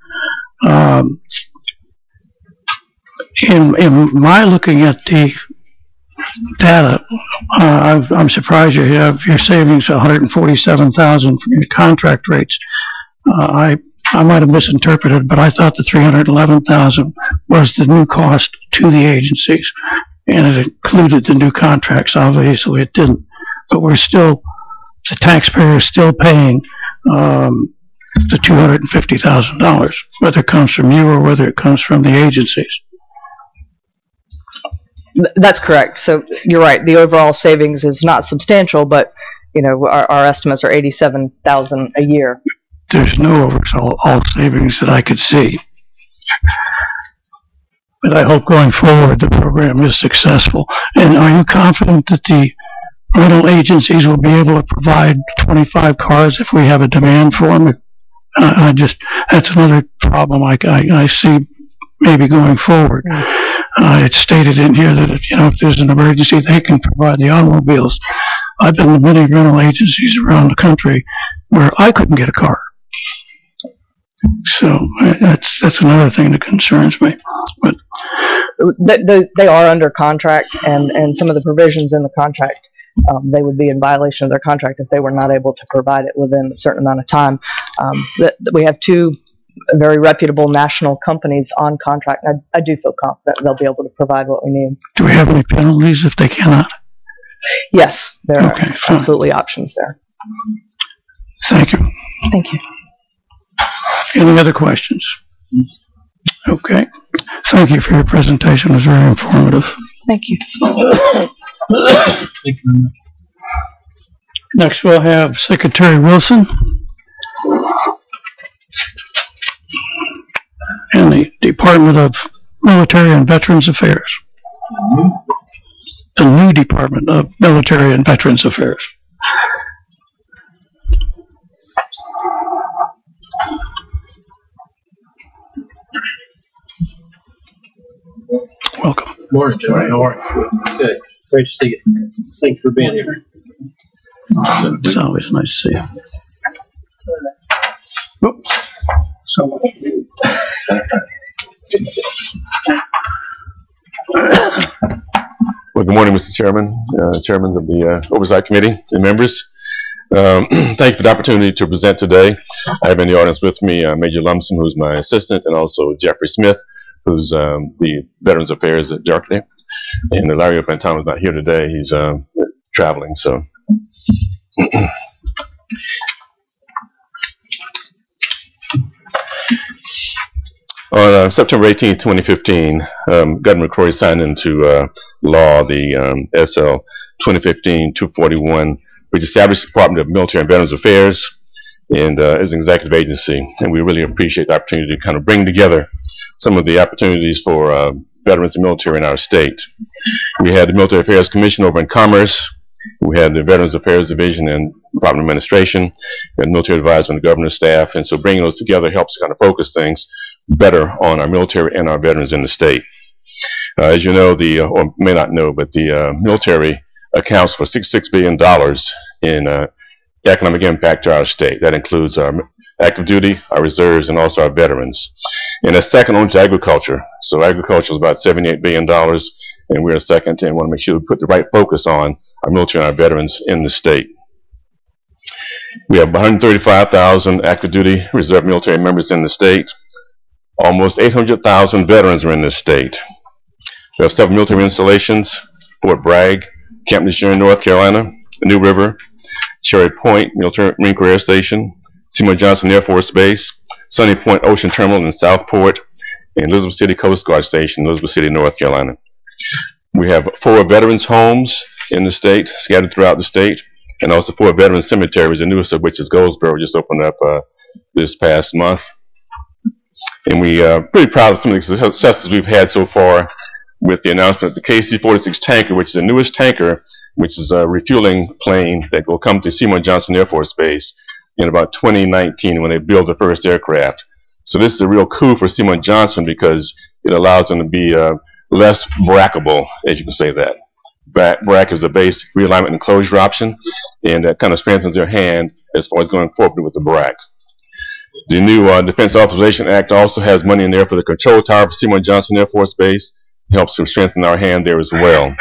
In my looking at the data, I'm surprised you have your savings $147,000 from your contract rates. I might have misinterpreted, but I thought the $311,000 was the new cost to the agencies, and it included the new contracts. Obviously, it didn't, but the taxpayer is still paying the $250,000, whether it comes from you or whether it comes from the agencies. That's correct. So you're right. The overall savings is not substantial, but our estimates are $87,000 a year. There's no overall savings that I could see. But I hope going forward the program is successful. And are you confident that the rental agencies will be able to provide 25 cars if we have a demand for them? That's another problem I see maybe going forward. It's stated in here that if there's an emergency, they can provide the automobiles. I've been to many rental agencies around the country where I couldn't get a car. So that's another thing that concerns me. But they are under contract, and some of the provisions in the contract, they would be in violation of their contract if they were not able to provide it within a certain amount of time. We have two very reputable national companies on contract, and I do feel confident they'll be able to provide what we need. Do we have any penalties if they cannot? Yes, there are absolutely options there. Thank you. Thank you. Any other questions? Okay. Thank you for your presentation. It was very informative. Thank you. Thank you very much. Next, we'll have Secretary Wilson and the Department of Military and Veterans Affairs. The new Department of Military and Veterans Affairs. Welcome. Morning, Joe. How are you? Good. Great to see you. Thanks for being here. It's always nice to see you. Oops. So much. Well, good morning, Mr. Chairman, Chairman of the Oversight Committee, and members. Thank you for the opportunity to present today. I have in the audience with me Major Lumsden, who's my assistant, and also Jeffrey Smith, who's the Veterans Affairs Director. And Larry Pantano is not here today. He's traveling, so. On September 18, 2015, Governor McCrory signed into law the SL 2015-241, which established the Department of Military and Veterans Affairs and as an executive agency. And we really appreciate the opportunity to kind of bring together some of the opportunities for veterans and military in our state. We had the Military Affairs Commission over in Commerce. We had the Veterans Affairs Division and Department of Administration, and military advisor and the governor's staff. And so bringing those together helps kind of focus things better on our military and our veterans in the state. As you know, or may not know, but the military accounts for $66 billion in economic impact to our state. That includes our active duty, our reserves, and also our veterans. And that's second only to agriculture. So agriculture is about $78 billion, and we're second, and want to make sure we put the right focus on our military and our veterans in the state. We have 135,000 active duty reserve military members in the state. Almost 800,000 veterans are in this state. We have several military installations: Fort Bragg, Camp Lejeune, North Carolina, New River, Cherry Point Military Marine Corps Air Station, Seymour Johnson Air Force Base, Sunny Point Ocean Terminal in Southport, and Elizabeth City Coast Guard Station, Elizabeth City, North Carolina. We have 4 veterans homes in the state, scattered throughout the state, and also 4 veteran cemeteries, the newest of which is Goldsboro, just opened up this past month. And we are pretty proud of some of the successes we've had so far with the announcement of the KC-46 tanker, which is the newest tanker, which is a refueling plane that will come to Seymour Johnson Air Force Base in about 2019 when they build the first aircraft. So this is a real coup for Seymour Johnson because it allows them to be less brackable, as you can say that. BRAC is the base realignment and closure option, and that kind of strengthens their hand as far as going forward with the BRAC. The new Defense Authorization Act also has money in there for the control tower for Seymour Johnson Air Force Base. It helps to strengthen our hand there as well.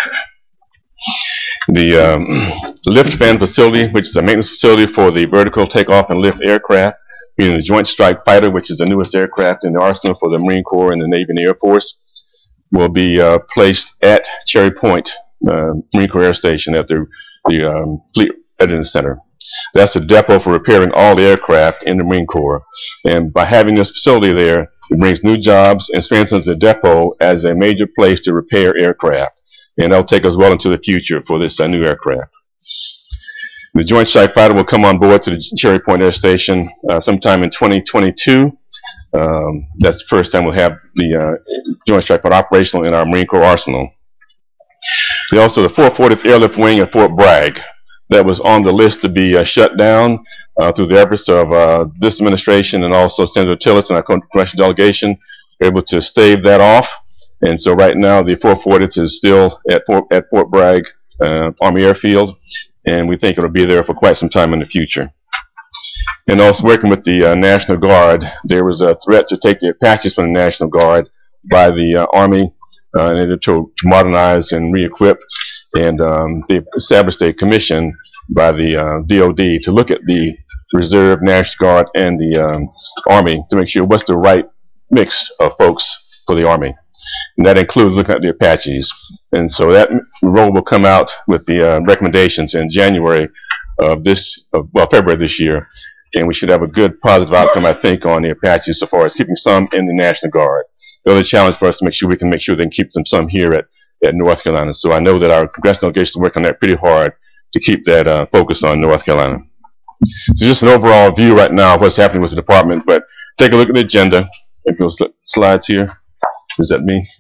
The lift fan facility, which is a maintenance facility for the vertical takeoff and lift aircraft, meaning the Joint Strike Fighter, which is the newest aircraft in the arsenal for the Marine Corps and the Navy and the Air Force, will be placed at Cherry Point Marine Corps Air Station at the Fleet Readiness Center. That's a depot for repairing all the aircraft in the Marine Corps. And by having this facility there, it brings new jobs and strengthens the depot as a major place to repair aircraft. And that'll take us well into the future for this new aircraft. The Joint Strike Fighter will come on board to the Cherry Point Air Station sometime in 2022. That's the first time we'll have the Joint Strike Fighter operational in our Marine Corps arsenal. We also have the 440th Airlift Wing at Fort Bragg. That was on the list to be shut down through the efforts of this administration and also Senator Tillis and our congressional delegation were able to stave that off. And so right now the 440th is still at Fort Bragg Army Airfield, and we think it'll be there for quite some time in the future. And also working with the National Guard, there was a threat to take the Apaches from the National Guard by the Army in order to modernize and re-equip. And they established a commission by the DOD to look at the Reserve, National Guard, and the Army to make sure what's the right mix of folks for the Army. And that includes looking at the Apaches. And so that role will come out with the recommendations in January of February this year. And we should have a good positive outcome, I think, on the Apaches so far as keeping some in the National Guard. The other challenge for us to make sure we can make sure they can keep them some here at North Carolina. So I know that our congressional delegation is working on that pretty hard to keep that focus on North Carolina. So just an overall view right now of what's happening with the department, but take a look at the agenda. If those slides here. Is that me?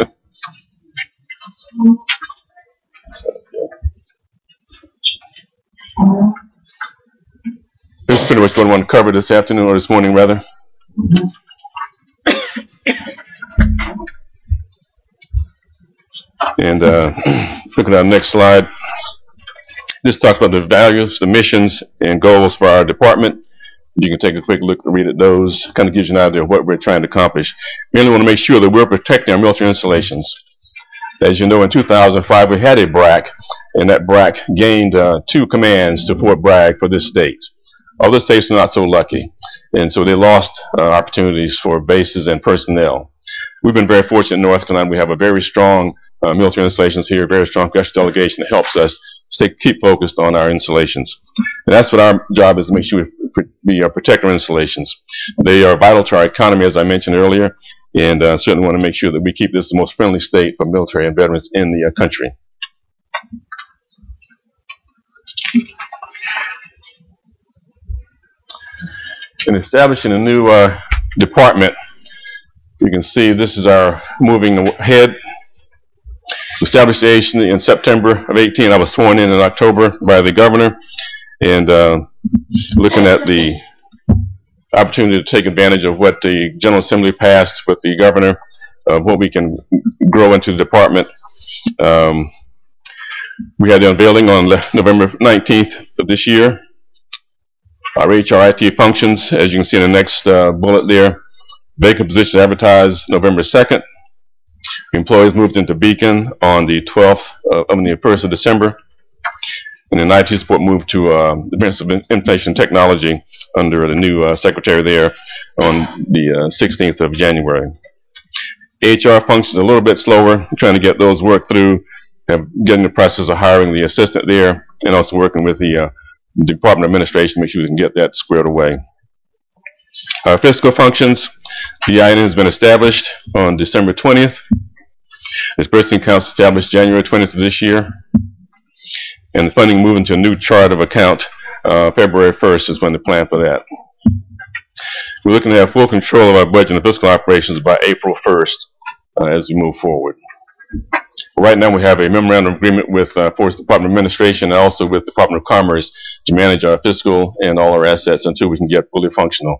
This is pretty much what I want to cover this afternoon, or this morning rather. And looking at our next slide, this talks about the values, the missions, and goals for our department. You can take a quick look and read at those. Kind of gives you an idea of what we're trying to accomplish. We really want to make sure that we're protecting our military installations. As you know, in 2005, we had a BRAC, and that BRAC gained 2 commands to Fort Bragg for this state. Other states were not so lucky, and so they lost opportunities for bases and personnel. We've been very fortunate in North Carolina. We have a very strong military installations here, very strong congressional delegation that helps us keep focused on our installations. And that's what our job is, to make sure we protect our installations. They are vital to our economy, as I mentioned earlier, and certainly want to make sure that we keep this the most friendly state for military and veterans in the country. In establishing a new department, you can see this is our moving ahead. We established the agency in September of 18. I was sworn in October by the governor, and looking at the opportunity to take advantage of what the General Assembly passed with the governor, what we can grow into the department. We had the unveiling on November 19th of this year. Our HRIT functions, as you can see in the next bullet there, vacant position advertised November 2nd. Employees moved into Beacon on the 12th, on the 1st of December. And then IT support moved to the Business of Information Technology under the new secretary there on the 16th of January. HR functions a little bit slower, trying to get those worked through, getting the process of hiring the assistant there, and also working with the Department of Administration to make sure we can get that squared away. Our fiscal functions, the IN has been established on December 20th. Its purchasing accounts established January 20th of this year. And the funding moving to a new chart of account February 1st is when the plan for that. We're looking to have full control of our budget and fiscal operations by April 1st as we move forward. Right now we have a memorandum of agreement with Forest Department Administration and also with the Department of Commerce to manage our fiscal and all our assets until we can get fully functional.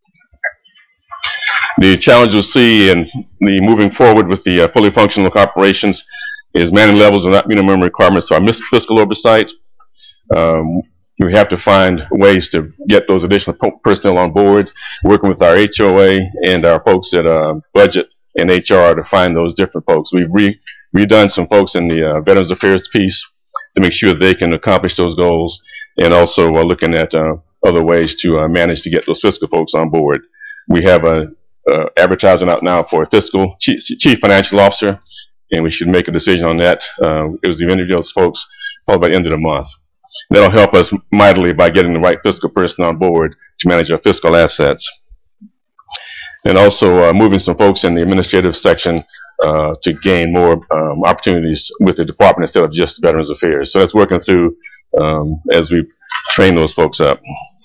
The challenge we'll see in the moving forward with the fully functional operations is manning levels are not meeting minimum requirements for our fiscal oversight. We have to find ways to get those additional personnel on board, working with our HOA and our folks at budget and HR to find those different folks. We've redone some folks in the Veterans Affairs piece to make sure they can accomplish those goals, and also looking at other ways to manage to get those fiscal folks on board. We have a advertising out now for a fiscal chief financial officer, and we should make a decision on that. It was the interview of those folks probably by the end of the month. That'll help us mightily by getting the right fiscal person on board to manage our fiscal assets. And also moving some folks in the administrative section to gain more opportunities with the department instead of just Veterans Affairs. So that's working through as we train those folks up.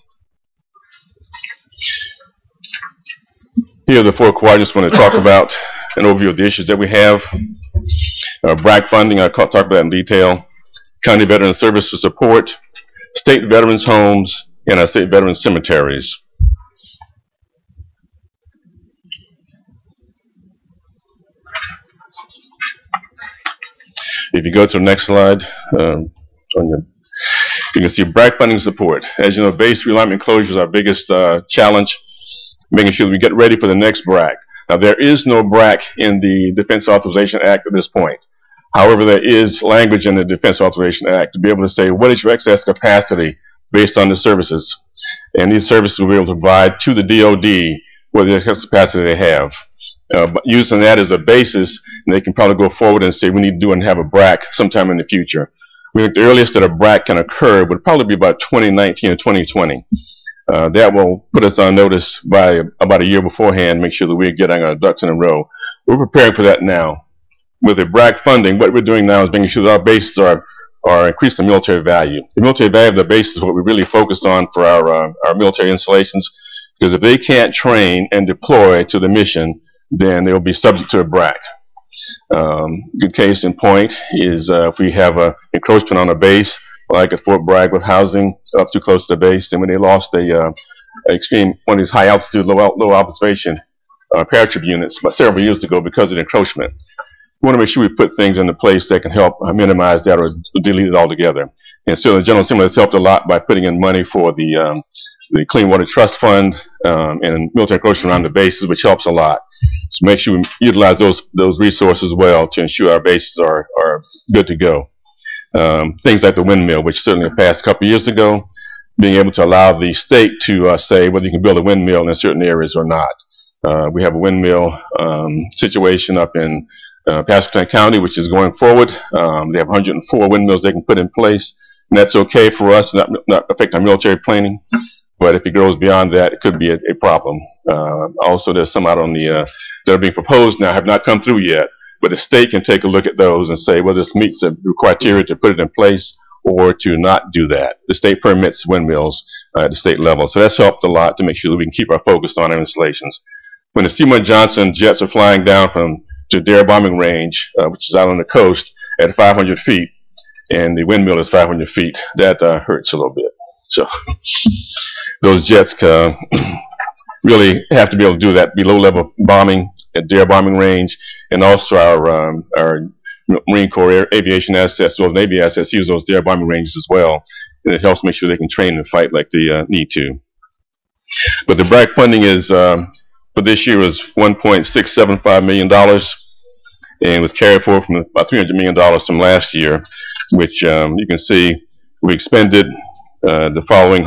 Here are the four quadrants I want to talk about, an overview of the issues that we have. BRAC funding, I'll talk about that in detail. County Veteran Services support, state veterans homes, and our state veterans cemeteries. If you go to the next slide, you can see BRAC funding support. As you know, base realignment closure is our biggest challenge, making sure that we get ready for the next BRAC. Now, there is no BRAC in the Defense Authorization Act at this point. However, there is language in the Defense Authorization Act to be able to say what is your excess capacity based on the services. And these services will be able to provide to the DOD what the excess capacity they have. But using that as a basis, they can probably go forward and say we need to do and have a BRAC sometime in the future. We think the earliest that a BRAC can occur would probably be about 2019 or 2020. That will put us on notice by about a year beforehand, make sure that we're getting our ducks in a row. We're preparing for that now. With the BRAC funding, what we're doing now is making sure that our bases are increasing the military value. The military value of the base is what we really focus on for our military installations, because if they can't train and deploy to the mission, then they'll be subject to a BRAC. Good case in point is if we have an encroachment on a base, like at Fort Bragg with housing up too close to the base, and when they lost one of these high altitude, low observation paratroop units about several years ago because of the encroachment. We want to make sure we put things into place that can help minimize that or delete it altogether. And so the General Assembly has helped a lot by putting in money for the Clean Water Trust Fund and military encroachment around the bases, which helps a lot. So make sure we utilize those resources well to ensure our bases are good to go. Things like the windmill, which certainly passed a couple of years ago, being able to allow the state to say whether you can build a windmill in certain areas or not. We have a windmill situation up in Pasco County, which is going forward. They have 104 windmills they can put in place, and that's okay for us, not affect our military planning. But if it goes beyond that, it could be a problem. Also, there's some out on the that are being proposed now, have not come through yet. But the state can take a look at those and say whether this meets the criteria to put it in place or to not do that. The state permits windmills at the state level, so that's helped a lot to make sure that we can keep our focus on our installations. When the Seymour Johnson jets are flying down to Dare bombing range, which is out on the coast at 500 feet, and the windmill is 500 feet, that hurts a little bit. So those jets really have to be able to do that below-level bombing at Dare bombing range, and also our Marine Corps aviation assets, well, Navy assets use those Dare bombing ranges as well, and it helps make sure they can train and fight like they need to. But the BRAC funding is for this year was $1.675 million, and was carried forward from about $300 million from last year, which you can see we expended the following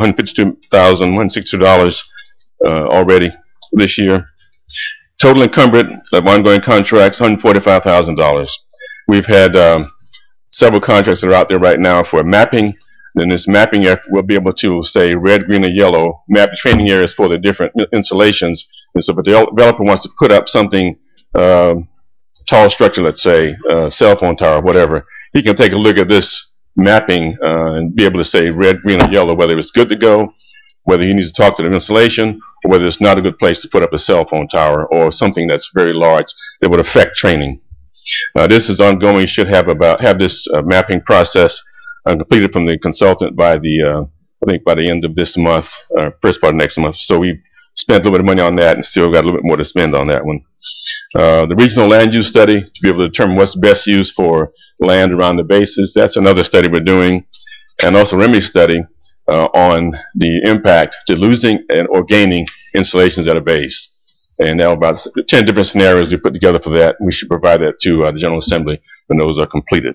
$152,162 already this year. Total encumbered of ongoing contracts, $145,000. We've had several contracts that are out there right now for mapping. Then this mapping effort will be able to say red, green, and yellow, map the training areas for the different installations. And so if the developer wants to put up something, tall structure, let's say, cell phone tower, whatever, he can take a look at this mapping and be able to say red, green, or yellow, whether it's good to go, whether he needs to talk to the installation, or whether it's not a good place to put up a cell phone tower or something that's very large that would affect training. This is ongoing. Should have this mapping process completed from the consultant by the I think by the end of this month, first part of next month. So we've spent a little bit of money on that and still got a little bit more to spend on that one. The regional land use study to be able to determine what's best use for land around the bases. That's another study we're doing, and also remedy study on the impact to losing or gaining installations at a base. And now about 10 different scenarios we put together for that. We should provide that to the General Assembly when those are completed.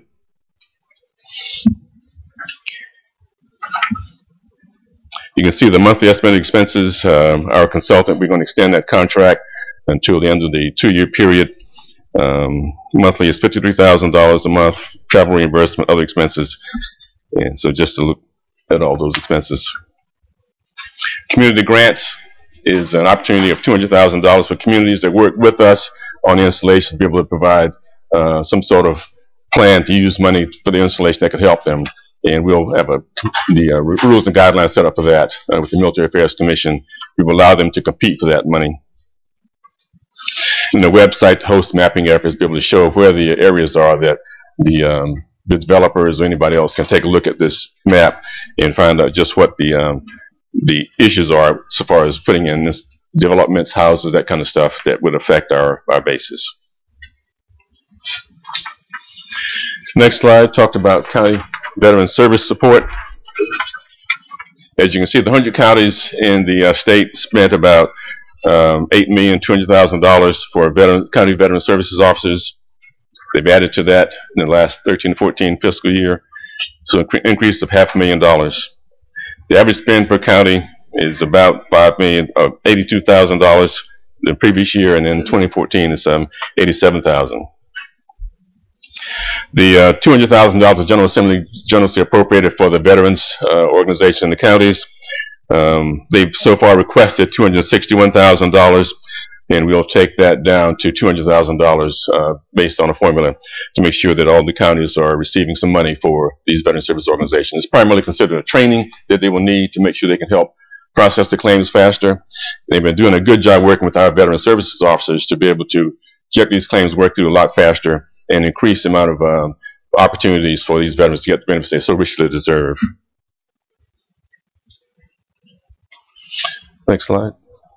You can see the monthly estimated expenses. Our consultant, we're going to extend that contract until the end of the 2-year period. Monthly is $53,000 a month, travel reimbursement, other expenses. And so just to look at all those expenses. Community grants is an opportunity of $200,000 for communities that work with us on the installation to be able to provide some sort of plan to use money for the installation that could help them. And we'll have the rules and guidelines set up for that with the Military Affairs Commission. We will allow them to compete for that money. And the website to host mapping efforts, be able to show where the areas are that the developers or anybody else can take a look at this map and find out just what the issues are so far as putting in this developments, houses, that kind of stuff that would affect our bases. Next slide talked about county veteran service support. As you can see, the 100 counties in the state spent about $8,200,000 for county veteran services officers. They've added to that in the last 13 to 14 fiscal year, so an increase of $500,000. The average spend per county is about $82,000 the previous year, and in 2014 it's $87,000. The $200,000 the General Assembly generously appropriated for the veterans organization in the counties. They've so far requested $261,000, and we'll take that down to $200,000 based on a formula to make sure that all the counties are receiving some money for these veteran service organizations. It's primarily considered a training that they will need to make sure they can help process the claims faster. They've been doing a good job working with our veteran services officers to be able to get these claims worked through a lot faster and increase the amount of opportunities for these veterans to get the benefits they so richly deserve. Next slide.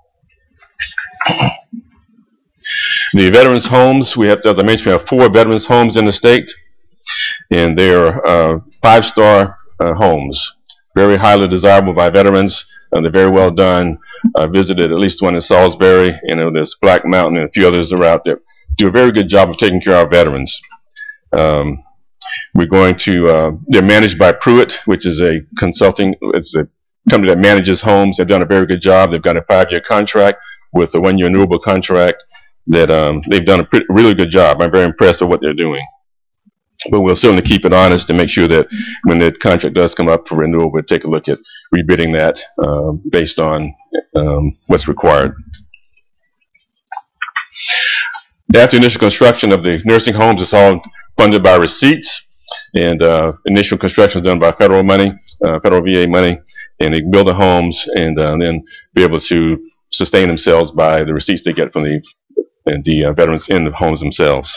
The veterans homes, we have, as I mentioned, we have 4 veterans homes in the state, and they are 5-star homes, very highly desirable by veterans. They're very well done. I visited at least one in Salisbury, and there's Black Mountain and a few others are out there. Do a very good job of taking care of our veterans. We're going to, they're managed by Pruitt, which is a consulting, it's a company that manages homes. They've done a very good job. They've got a 5-year contract with a 1-year renewable contract, that they've done a really good job. I'm very impressed with what they're doing. But we'll certainly keep it honest to make sure that when the contract does come up for renewal, we'll take a look at rebidding that based on what's required. After initial construction of the nursing homes, it's all funded by receipts, and initial construction is done by federal money, federal VA money, and they build the homes and then be able to sustain themselves by the receipts they get from the veterans in the homes themselves.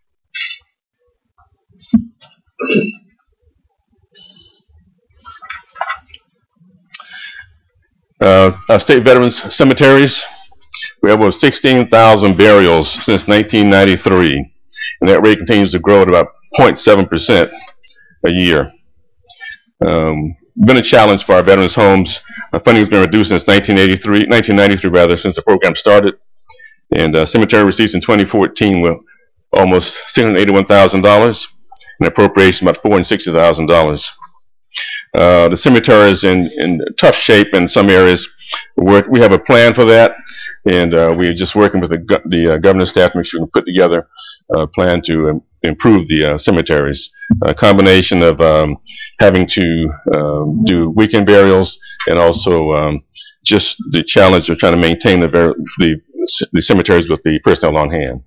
Our state veterans cemeteries, we have over 16,000 burials since 1993, and that rate continues to grow at about 0.7% a year. Been a challenge for our veterans homes. Funding has been reduced since 1993 since the program started, and cemetery receipts in 2014 were almost $681,000, and appropriation about $460,000. The cemetery is in tough shape in some areas. We have a plan for that, and we're just working with the governor's staff to make sure we can put together a plan to improve the cemeteries. A combination of having to do weekend burials and also just the challenge of trying to maintain the cemeteries with the personnel on hand.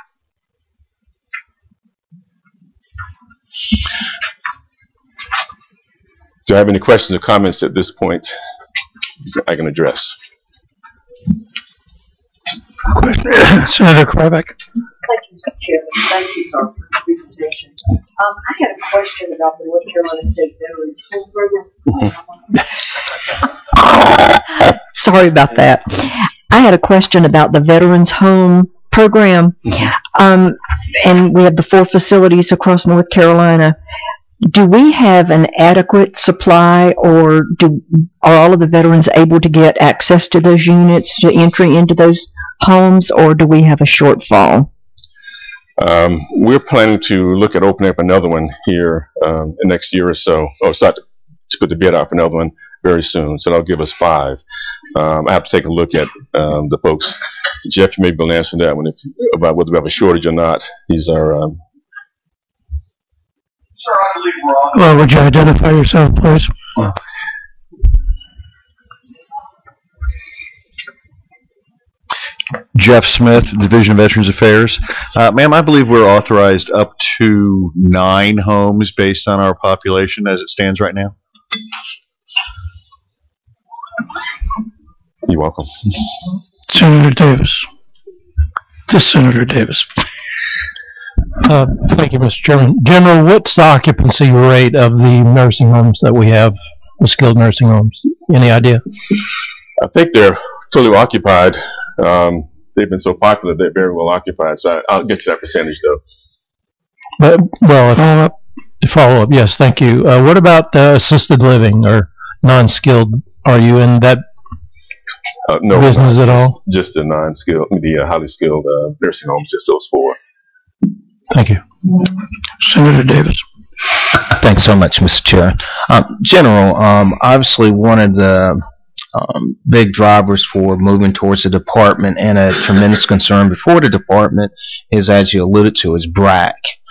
Do I have any questions or comments at this point I can address? Senator Krabeck. Thank you, Mr. Chairman. Thank you, sir, for the presentation. I had a question about the North Carolina State Veterans Home Program. Sorry about that. I had a question about the Veterans Home Program, and we have the 4 facilities across North Carolina. Do we have an adequate supply, or are all of the veterans able to get access to those units, to entry into those homes, or do we have a shortfall? We're planning to look at opening up another one here in the next year or so, or start to put the bid out for another one very soon, so that'll give us 5. I have to take a look at the folks. Jeff, you may be able to answer that one about whether we have a shortage or not. These are Sir, I believe we're on. Well, would you identify yourself, please? Jeff Smith, Division of Veterans Affairs. Ma'am, I believe we're authorized up to 9 homes based on our population as it stands right now. You're welcome. Senator Davis. Senator Davis. Thank you, Mr. Chairman. General, what's the occupancy rate of the nursing homes that we have, the skilled nursing homes? Any idea? I think they're fully occupied. They've been so popular, they're very well occupied. So I'll get you that percentage, though. But, well, follow up, yes, thank you. What about assisted living or non-skilled? Are you in that no, business at all? Just the non-skilled, the highly skilled nursing homes, just those 4. Thank you. Senator Davis. Thanks so much, Mr. Chair. General, obviously one of the big drivers for moving towards the department and a tremendous concern before the department is, as you alluded to, is BRAC.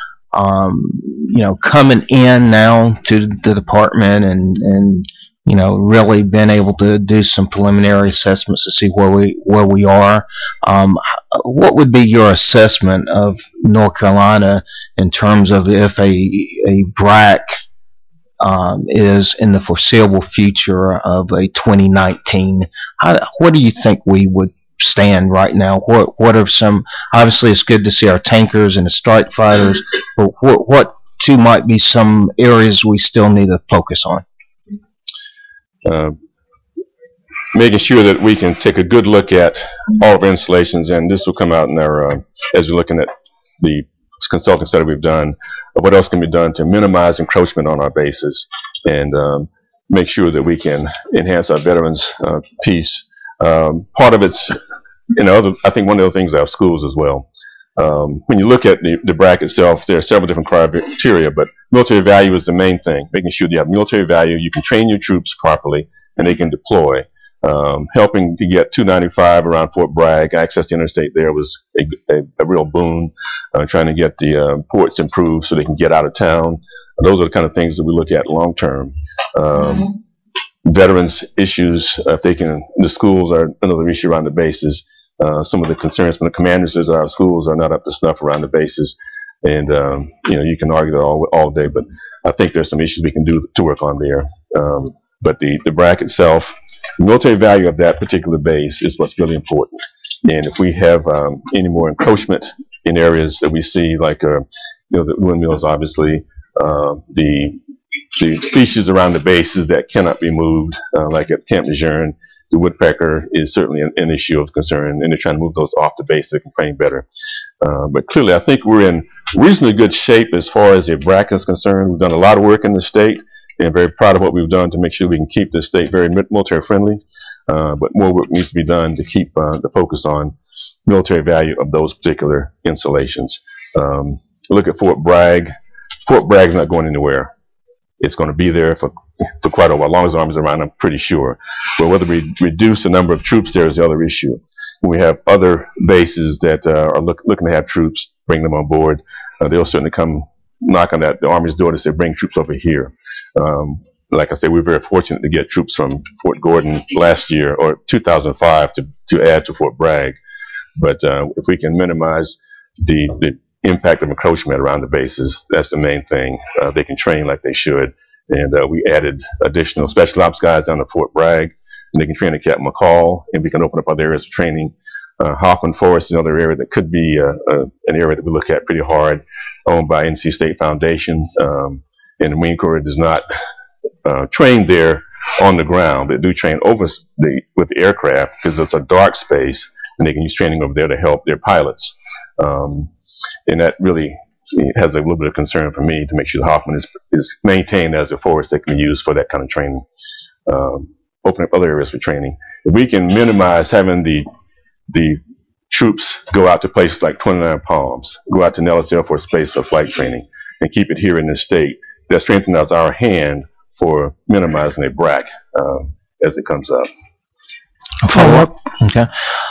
Coming in now to the department and really been able to do some preliminary assessments to see where we are. What would be your assessment of North Carolina in terms of if a BRAC is in the foreseeable future of a 2019? What do you think we would stand right now? What are some? Obviously, it's good to see our tankers and the strike fighters, but what too might be some areas we still need to focus on? Making sure that we can take a good look at all of our installations, and this will come out in our as we're looking at the consulting study we've done of what else can be done to minimize encroachment on our bases and make sure that we can enhance our veterans piece. Part of it's, I think one of the things are schools as well. When you look at the BRAC itself, there are several different criteria, but military value is the main thing, making sure you have military value, you can train your troops properly, and they can deploy. Helping to get 295 around Fort Bragg, access to interstate there was a real boon. Trying to get the ports improved so they can get out of town. Those are the kind of things that we look at long term. Veterans issues, if they can, the schools are another issue around the bases. Some of the concerns from the commanders is our schools are not up to snuff around the bases. And, you can argue that all day, but I think there's some issues we can do to work on there. But the BRAC itself, the military value of that particular base is what's really important. And if we have any more encroachment in areas that we see, like, the windmills, obviously, the species around the bases that cannot be moved, like at Camp Lejeune, the woodpecker is certainly an issue of concern, and they're trying to move those off the base so they can train better. But clearly, I think we're in reasonably good shape as far as the BRAC is concerned. We've done a lot of work in the state, and very proud of what we've done to make sure we can keep the state very military friendly. But more work needs to be done to keep the focus on military value of those particular installations. Look at Fort Bragg. Fort Bragg's not going anywhere. It's going to be there for quite a while, as long as the Army's around, I'm pretty sure. But whether we reduce the number of troops there is the other issue. We have other bases that are looking to have troops, bring them on board. They'll certainly come knock on the Army's door to say, bring troops over here. Like I said, we're very fortunate to get troops from Fort Gordon last year, or 2005, to add to Fort Bragg. But if we can minimize the impact of encroachment around the bases, that's the main thing. They can train like they should. And we added additional special ops guys down to Fort Bragg, and they can train at Camp McCall, and we can open up other areas for training. Hoffman Forest is another area that could be an area that we look at pretty hard, owned by NC State Foundation. And the Marine Corps does not train there on the ground. They do train with the aircraft, because it's a dark space, and they can use training over there to help their pilots. And that really has a little bit of concern for me, to make sure the Hoffman is maintained as a forest that can be used for that kind of training. Open up other areas for training. If we can minimize having the troops go out to places like 29 Palms, go out to Nellis Air Force Base for flight training, and keep it here in this state, that strengthens our hand for minimizing a BRAC as it comes up. Follow up? Okay.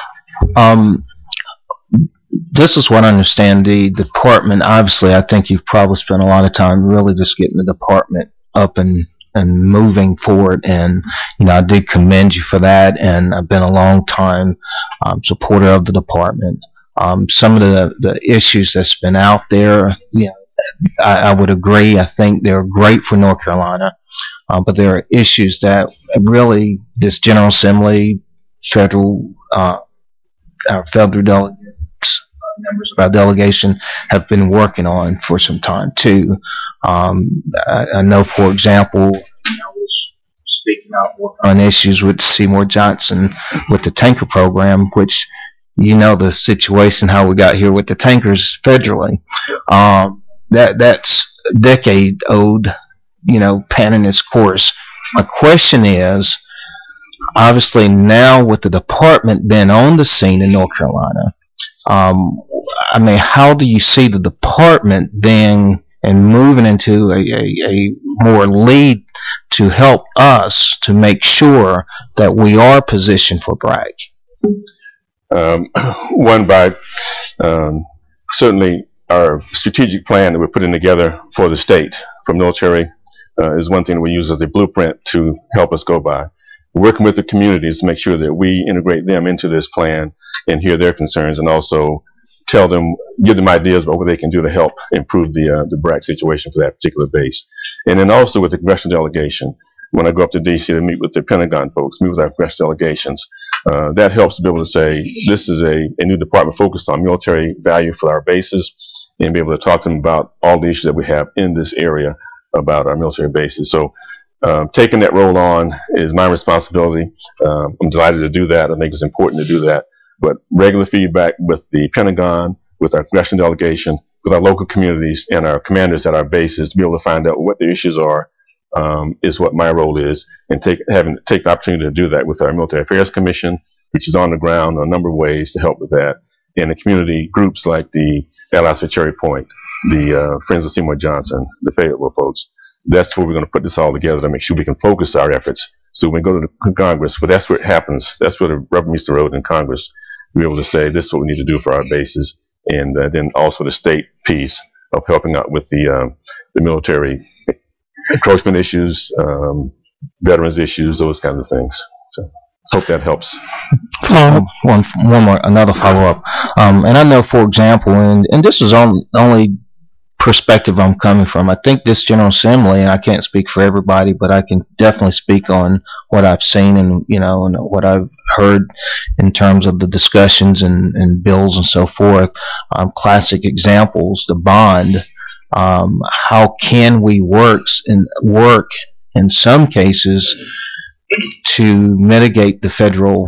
This is what I understand. The department, obviously, I think you've probably spent a lot of time really just getting the department up and moving forward. And, I do commend you for that. And I've been a long time supporter of the department. Some of the issues that's been out there, I would agree. I think they're great for North Carolina. But there are issues that really this General Assembly, our federal delegates, members of our delegation have been working on for some time too. I know, for example, I was speaking out on issues with Seymour Johnson with the tanker program, which the situation how we got here with the tankers federally. That's decade old, panning its course. My question is, obviously now with the department being on the scene in North Carolina, how do you see the department being and moving into a more lead to help us to make sure that we are positioned for BRAC? One, by certainly our strategic plan that we're putting together for the state for military is one thing we use as a blueprint to help us go by. Working with the communities to make sure that we integrate them into this plan and hear their concerns, and also tell them, give them ideas about what they can do to help improve the BRAC situation for that particular base. And then also with the congressional delegation, when I go up to D.C. to meet with the Pentagon folks, meet with our congressional delegations, that helps to be able to say, this is a new department focused on military value for our bases, and be able to talk to them about all the issues that we have in this area about our military bases. So taking that role on is my responsibility. I'm delighted to do that. I think it's important to do that. But regular feedback with the Pentagon, with our congressional delegation, with our local communities, and our commanders at our bases to be able to find out what the issues are is what my role is, and take the opportunity to do that with our Military Affairs Commission, which is on the ground in a number of ways to help with that, and the community groups like the Allies for Cherry Point, the Friends of Seymour Johnson, the Fayetteville folks. That's where we're going to put this all together to make sure we can focus our efforts So when we go to the Congress, well, that's where it happens. That's where the rubber meets the road in Congress. We're able to say this is what we need to do for our bases, and then also the state piece of helping out with the military encroachment issues, veterans issues, those kinds of things. So hope that helps. Another follow up. And I know, for example, and this is only perspective I'm coming from. I think this General Assembly, and I can't speak for everybody, but I can definitely speak on what I've seen and and what I've heard in terms of the discussions and bills and so forth. Classic examples, the bond. How can we work in some cases to mitigate the federal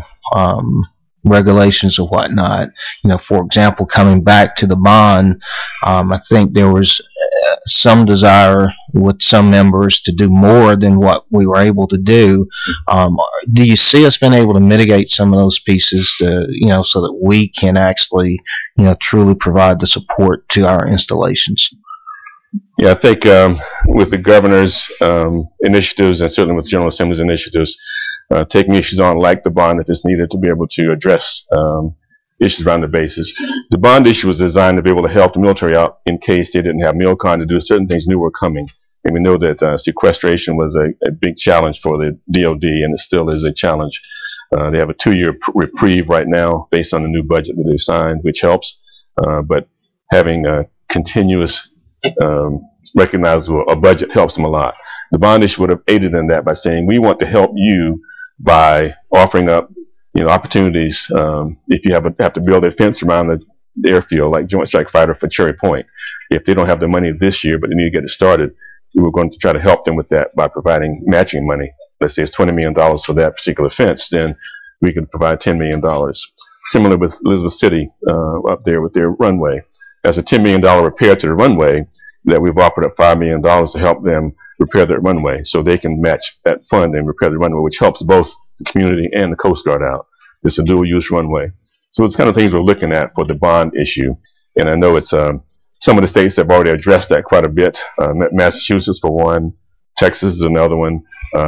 regulations or whatnot? For example, coming back to the bond, I think there was some desire with some members to do more than what we were able to do. Do you see us being able to mitigate some of those pieces to, so that we can actually, truly provide the support to our installations? Yeah, I think with the governor's initiatives and certainly with General Assembly's initiatives, taking issues on like the bond if it's needed to be able to address issues around the bases. The bond issue was designed to be able to help the military out in case they didn't have MILCON to do certain things new were coming. And we know that sequestration was a big challenge for the DOD, and it still is a challenge. They have a 2-year reprieve right now based on the new budget that they've signed, which helps. But having a continuous recognizable a budget helps them a lot. The bond issue would have aided in that by saying we want to help you by offering up opportunities. If you have to build a fence around the airfield like Joint Strike Fighter for Cherry Point, if they don't have the money this year but they need to get it started, we were going to try to help them with that by providing matching money. Let's say it's $20 million for that particular fence, then we could provide $10 million. Similar with Elizabeth City up there with their runway. As a $10 million repair to the runway, that we've offered up $5 million to help them repair that runway so they can match that fund and repair the runway, which helps both the community and the Coast Guard out. It's a dual-use runway. So it's kind of things we're looking at for the bond issue. And I know it's some of the states have already addressed that quite a bit. Massachusetts, for one. Texas is another one.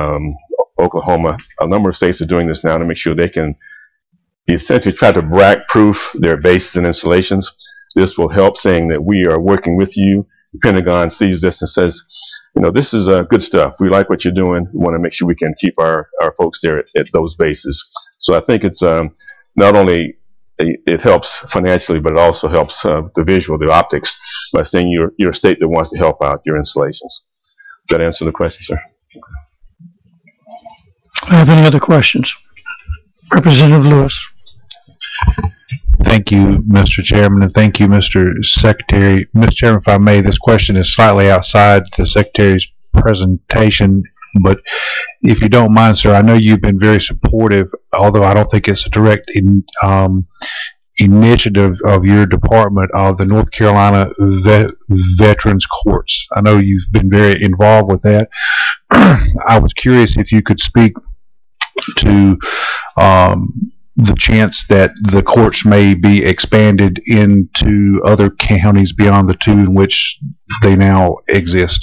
Oklahoma. A number of states are doing this now to make sure they can essentially try to BRAC-proof their bases and installations. This will help, saying that we are working with you. The Pentagon sees this and says, this is good stuff. We like what you're doing. We want to make sure we can keep our folks there at those bases. So I think it's not only it helps financially, but it also helps the visual, the optics, by saying you're a state that wants to help out your installations. Does that answer the question, sir? I have any other questions? Representative Lewis. Thank you, Mr. Chairman, and thank you, Mr. Secretary. Mr. Chairman, if I may, this question is slightly outside the Secretary's presentation, but if you don't mind, sir, I know you've been very supportive, although I don't think it's a direct initiative of your department, of the North Carolina Veterans Courts. I know you've been very involved with that. I was curious if you could speak to the chance that the courts may be expanded into other counties beyond the two in which they now exist.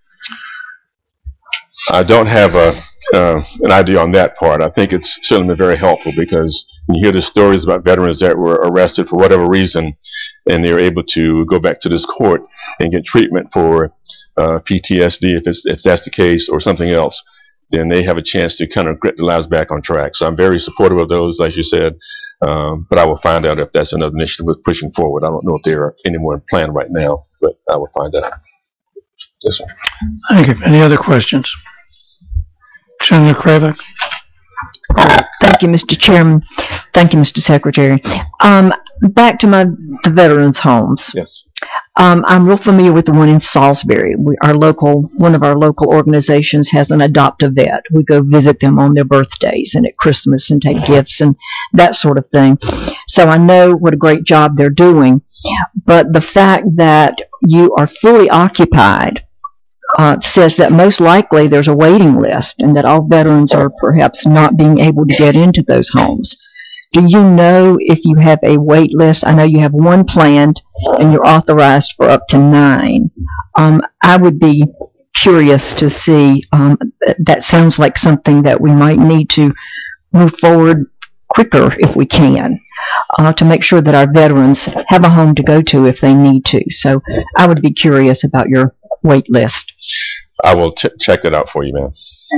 I don't have an idea on that part. I think it's certainly been very helpful because when you hear the stories about veterans that were arrested for whatever reason and they're able to go back to this court and get treatment for PTSD if that's the case or something else, then they have a chance to kind of get their lives back on track. So I'm very supportive of those, like you said, but I will find out if that's another initiative we're pushing forward. I don't know if there are any more in plan right now, but I will find out. Yes, sir. Thank you. Any other questions? Senator Cravick. Thank you, Mr. Chairman. Thank you, Mr. Secretary. Back to the veterans' homes. Yes. I'm real familiar with the one in Salisbury. One of our local organizations has an adopt-a-vet. We go visit them on their birthdays and at Christmas and take gifts and that sort of thing. So I know what a great job they're doing. But the fact that you are fully occupied says that most likely there's a waiting list and that all veterans are perhaps not being able to get into those homes. Do you know if you have a wait list? I know you have one planned and you're authorized for up to 9. I would be curious to see. That sounds like something that we might need to move forward quicker if we can, to make sure that our veterans have a home to go to if they need to. So I would be curious about your wait list. I will check that out for you, ma'am.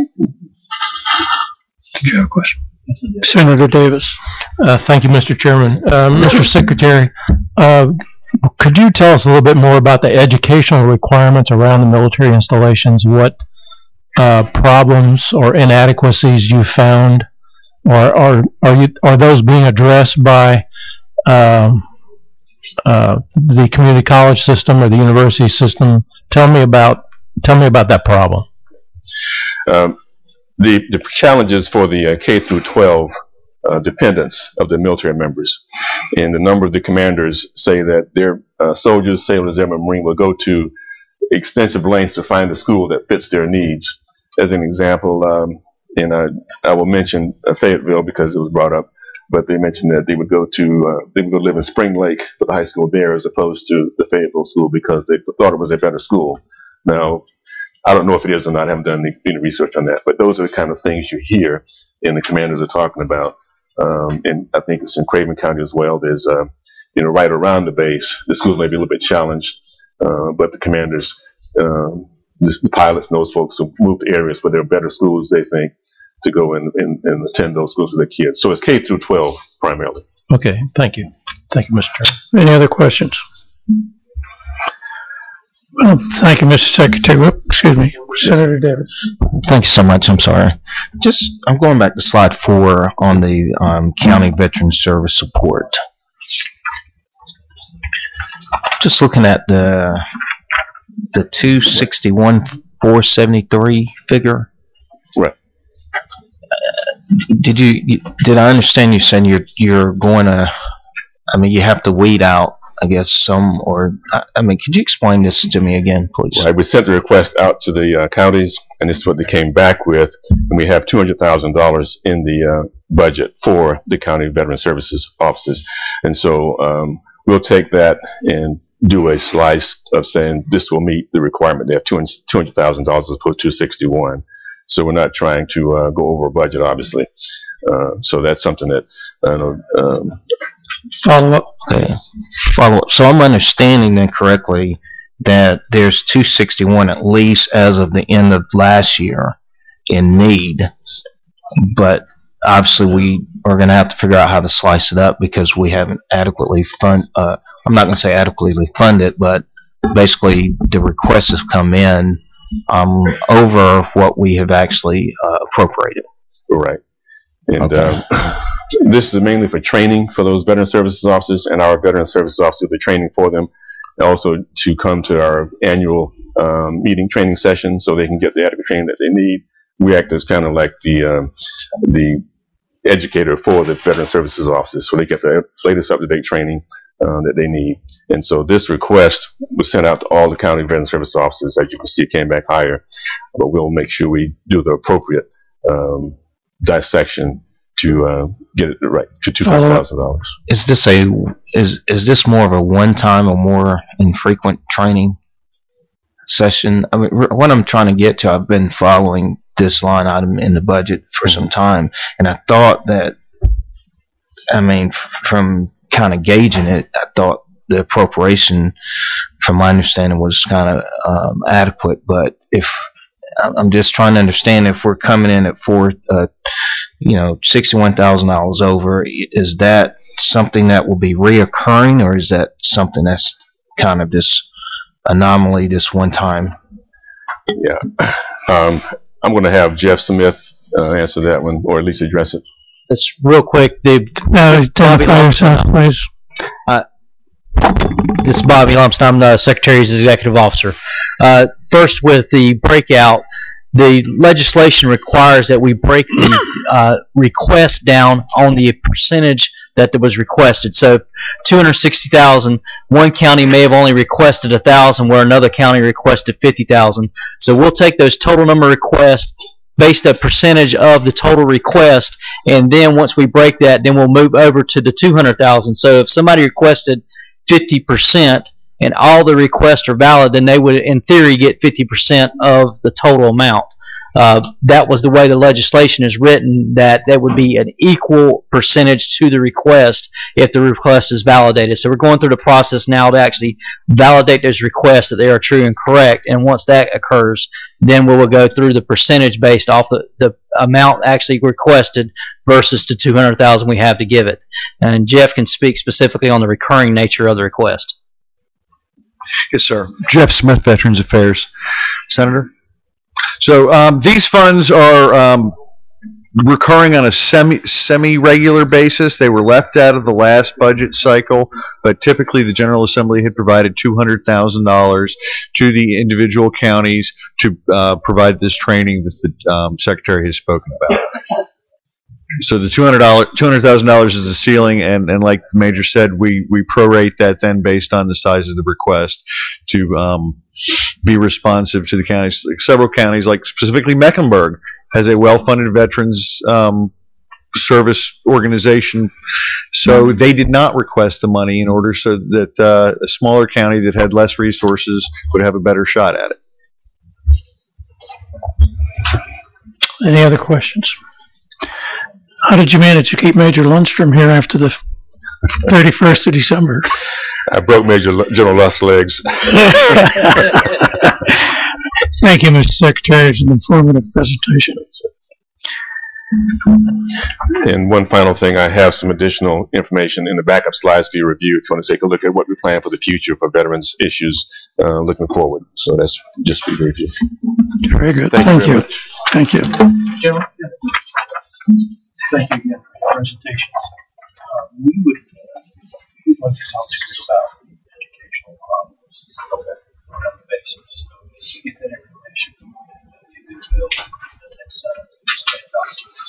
Did you have a question? Senator Davis. Thank you, Mr. Chairman. Mr. Secretary, could you tell us a little bit more about the educational requirements around the military installations? What problems or inadequacies you found, or are those being addressed by the community college system or the university system? Tell me about that problem. The challenges for the K through 12 dependents of the military members, and a number of the commanders say that their soldiers, sailors, airmen, marine will go to extensive lengths to find a school that fits their needs. As an example, and I will mention Fayetteville because it was brought up, but they mentioned that they would go live in Spring Lake for the high school there as opposed to the Fayetteville school because they thought it was a better school. Now, I don't know if it is or not. I haven't done any research on that, but those are the kind of things you hear and the commanders are talking about. And I think it's in Craven County as well. There's, right around the base, the schools may be a little bit challenged, but the commanders, the pilots and those folks will move to areas where there are better schools, they think, to go and attend those schools with their kids. So it's K through 12 primarily. Okay, thank you. Thank you, Mr. Chairman. Any other questions? Well, thank you, Mr. Secretary. Excuse me, Senator Davis. Thank you so much. I'm sorry. I'm going back to slide 4 on the county veteran service support. Just looking at the 261,473 figure. Right. Did I understand you saying you're going to? I mean, you have to weed out, I guess, some, or, I mean, could you explain this to me again, please? Right, we sent the request out to the counties, and this is what they came back with, and we have $200,000 in the budget for the county veteran services offices, and so we'll take that and do a slice of saying this will meet the requirement. They have $200,000 as opposed to 261, so we're not trying to go over budget, obviously. So that's something that I know. Follow up. Okay. Follow up. So I'm understanding then correctly that there's 261 at least as of the end of last year in need, but obviously we are going to have to figure out how to slice it up because we haven't adequately I'm not going to say adequately funded, but basically the requests have come in over what we have actually appropriated. Right. And okay. This is mainly for training for those veteran services officers, and our veteran services officers will be training for them, and also to come to our annual meeting training session so they can get the adequate training that they need. We act as kind of like the educator for the veteran services officers, so they get the latest up-to-date training that they need. And so this request was sent out to all the county veteran service officers. As you can see, it came back higher, but we'll make sure we do the appropriate dissection to get it right to $200,000. Is this more of a one-time or more infrequent training session? I mean, what I'm trying to get to, I've been following this line item in the budget for some time, and I thought that, I mean, from kind of gauging it, I thought the appropriation, from my understanding, was kind of adequate. But if I'm just trying to understand if we're coming in at $61,000 over, is that something that will be reoccurring, or is that something that's kind of this anomaly, this one time? Yeah, I'm going to have Jeff Smith answer that one, or at least address it. It's real quick. Identify yourself, please. This is Bobby Lumsden. I'm the Secretary's Executive Officer. First, with the breakout, the legislation requires that we break the request down on the percentage that was requested. So, 260,000. One county may have only requested 1,000, where another county requested 50,000. So we'll take those total number of requests based on percentage of the total request, and then once we break that, then we'll move over to the 200,000. So if somebody requested 50%, and all the requests are valid, then they would, in theory, get 50% of the total amount. That was the way the legislation is written, that would be an equal percentage to the request if the request is validated. So we're going through the process now to actually validate those requests that they are true and correct. And once that occurs, then we will go through the percentage based off the amount actually requested versus the $200,000 we have to give it. And Jeff can speak specifically on the recurring nature of the request. Yes, sir. Jeff Smith, Veterans Affairs. Senator? So these funds are recurring on a semi-regular basis. They were left out of the last budget cycle, but typically the General Assembly had provided $200,000 to the individual counties to provide this training that the Secretary has spoken about. So the $200,000 is the ceiling, and like the Major said, we prorate that then based on the size of the request to be responsive to the counties. Like several counties, like specifically Mecklenburg, has a well-funded veterans service organization, so they did not request the money in order so that a smaller county that had less resources would have a better shot at it. Any other questions? How did you manage to keep Major Lundstrom here after the 31st of December? I broke General Lust's legs. Thank you, Mr. Secretary. It's an informative presentation. And one final thing, I have some additional information in the backup slides for your review if you want to take a look at what we plan for the future for veterans issues looking forward. So that's just for your review. Very good. Thank you very much. Thank you. Gentlemen, thank you again for your presentations. We would like to talk to you about educational problems on a basis. So if you get that information, you do feel the next time you stand up to this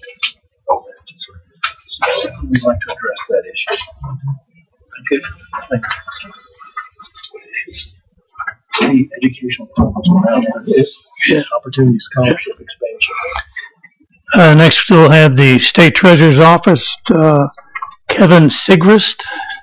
so we'd like to address that issue. Okay, thank you. Any educational problems around opportunity scholarship expansion? Next, we'll have the State Treasurer's Office, Kevin Sigrist.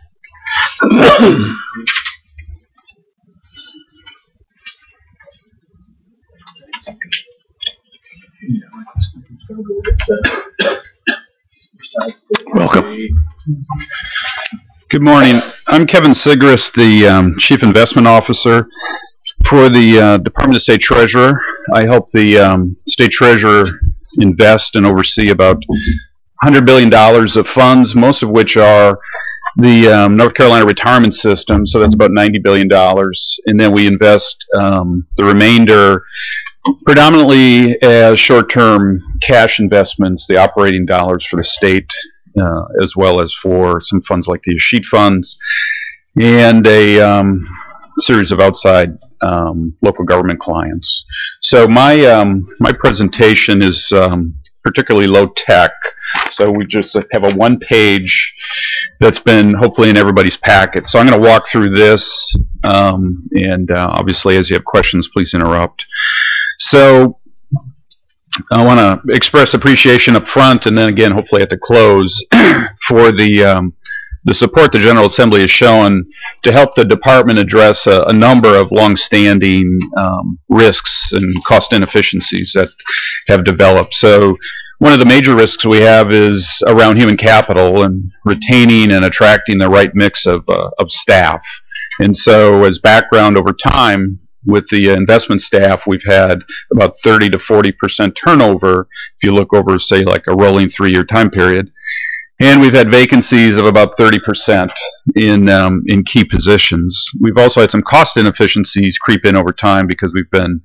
Welcome. Good morning. I'm Kevin Sigrist, the Chief Investment Officer for the Department of State Treasurer. I help the State Treasurer invest and oversee about $100 billion of funds, most of which are the North Carolina retirement system, so that's about $90 billion. And then we invest the remainder predominantly as short-term cash investments, the operating dollars for the state, as well as for some funds like the Escheat funds, and a series of outside local government clients. So my presentation is particularly low tech. So we just have a one page that's been hopefully in everybody's packet. So I'm going to walk through this, and obviously as you have questions, please interrupt. So I want to express appreciation up front, and then again, hopefully at the close, for the support the General Assembly has shown to help the department address a number of longstanding risks and cost inefficiencies that have developed. So one of the major risks we have is around human capital and retaining and attracting the right mix of staff. And so as background, over time, with the investment staff, we've had about 30 to 40% turnover if you look over, say, like a rolling 3-year time period. And we've had vacancies of about 30% in key positions. We've also had some cost inefficiencies creep in over time because we've been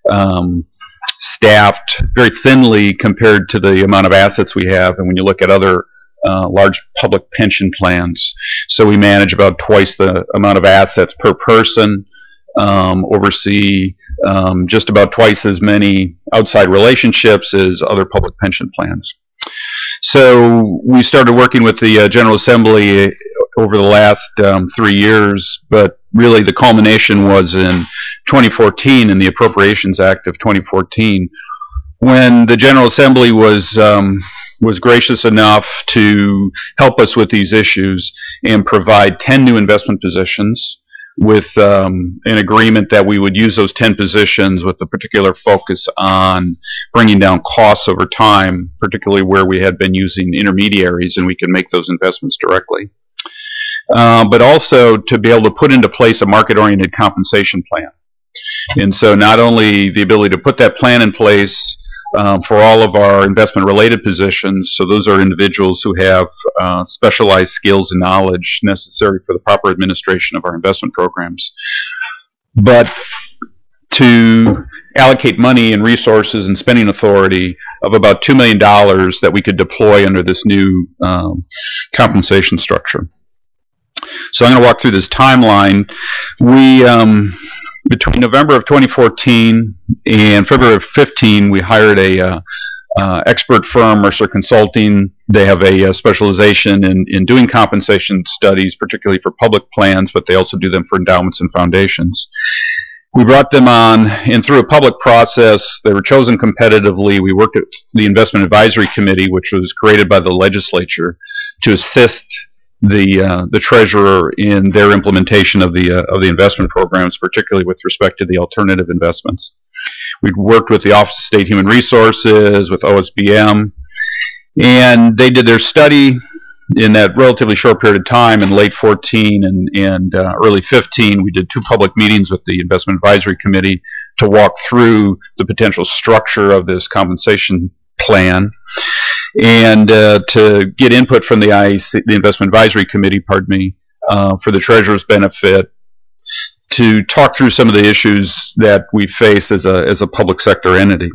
staffed very thinly compared to the amount of assets we have. And when you look at other large public pension plans, so we manage about twice the amount of assets per person, oversee just about twice as many outside relationships as other public pension plans. So we started working with the General Assembly over the last 3 years, but really the culmination was in 2014 in the Appropriations Act of 2014, when the General Assembly was gracious enough to help us with these issues and provide 10 new investment positions, with an agreement that we would use those 10 positions with a particular focus on bringing down costs over time, particularly where we had been using intermediaries and we could make those investments directly. But also to be able to put into place a market-oriented compensation plan. And so not only the ability to put that plan in place for all of our investment-related positions, so those are individuals who have specialized skills and knowledge necessary for the proper administration of our investment programs, but to allocate money and resources and spending authority of about $2 million that we could deploy under this new compensation structure. So I'm going to walk through this timeline. We between November of 2014 and February of 15, we hired a expert firm, Mercer Consulting. They have a specialization in doing compensation studies, particularly for public plans, but they also do them for endowments and foundations. We brought them on, and through a public process, they were chosen competitively. We worked at the Investment Advisory Committee, which was created by the legislature to assist the treasurer in their implementation of the investment programs, particularly with respect to the alternative investments. We'd worked with the Office of State Human Resources, with OSBM, and they did their study in that relatively short period of time in late 14 and early 15. We did 2 public meetings with the Investment Advisory Committee to walk through the potential structure of this compensation plan, and to get input from the IAC, the Investment Advisory Committee, pardon me, for the Treasurer's benefit, to talk through some of the issues that we face as a public sector entity.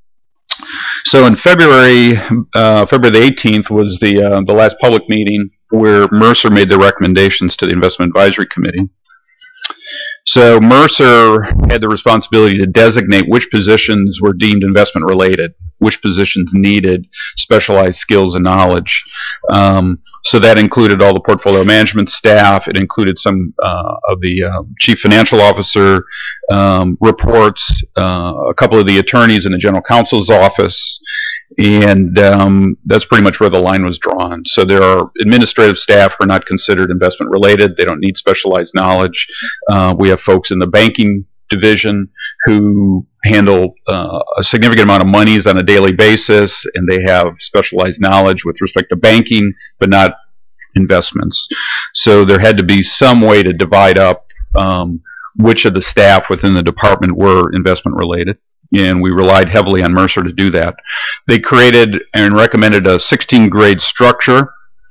So in February the 18th was the last public meeting where Mercer made the recommendations to the Investment Advisory Committee. So Mercer had the responsibility to designate which positions were deemed investment related, which positions needed specialized skills and knowledge. So that included all the portfolio management staff. It included some of the chief financial officer reports, a couple of the attorneys in the general counsel's office, and that's pretty much where the line was drawn. So there are administrative staff who are not considered investment related. They don't need specialized knowledge. We have folks in the banking division who handle a significant amount of monies on a daily basis, and they have specialized knowledge with respect to banking, but not investments. So there had to be some way to divide up which of the staff within the department were investment related, and we relied heavily on Mercer to do that. They created and recommended a 16-grade structure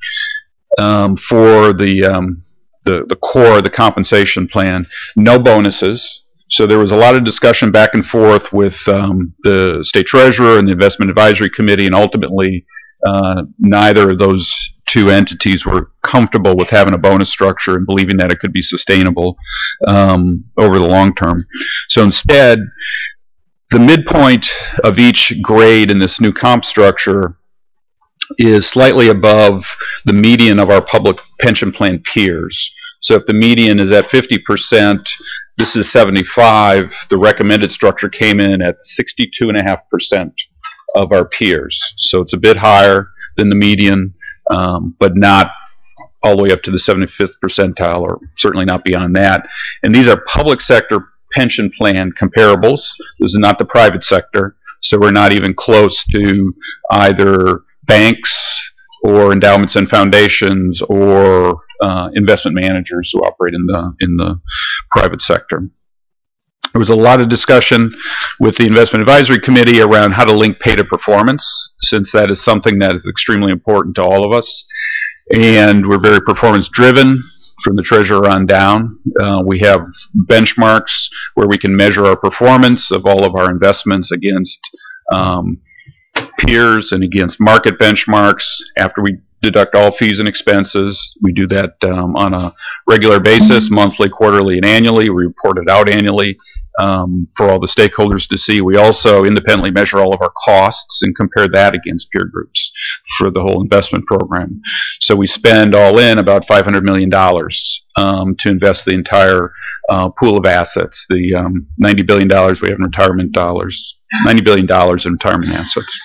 for the core of the compensation plan. No bonuses. So there was a lot of discussion back and forth with the state treasurer and the Investment Advisory Committee, and ultimately neither of those two entities were comfortable with having a bonus structure and believing that it could be sustainable over the long term. So instead, the midpoint of each grade in this new comp structure is slightly above the median of our public pension plan peers. So if the median is at 50%, this is 75. The recommended structure came in at 62.5% of our peers. So it's a bit higher than the median, but not all the way up to the 75th percentile, or certainly not beyond that. And these are public sector pension plan comparables. This is not the private sector, so we're not even close to either banks or endowments and foundations or investment managers who operate in the private sector. There was a lot of discussion with the Investment Advisory Committee around how to link pay to performance, since that is something that is extremely important to all of us. And we're very performance driven from the treasurer on down. We have benchmarks where we can measure our performance of all of our investments against peers and against market benchmarks. After we deduct all fees and expenses, we do that on a regular basis, monthly, quarterly, and annually. We report it out annually for all the stakeholders to see. We also independently measure all of our costs and compare that against peer groups for the whole investment program. So we spend all in about $500 million to invest the entire pool of assets, the $90 billion we have in retirement dollars, $90 billion in retirement assets.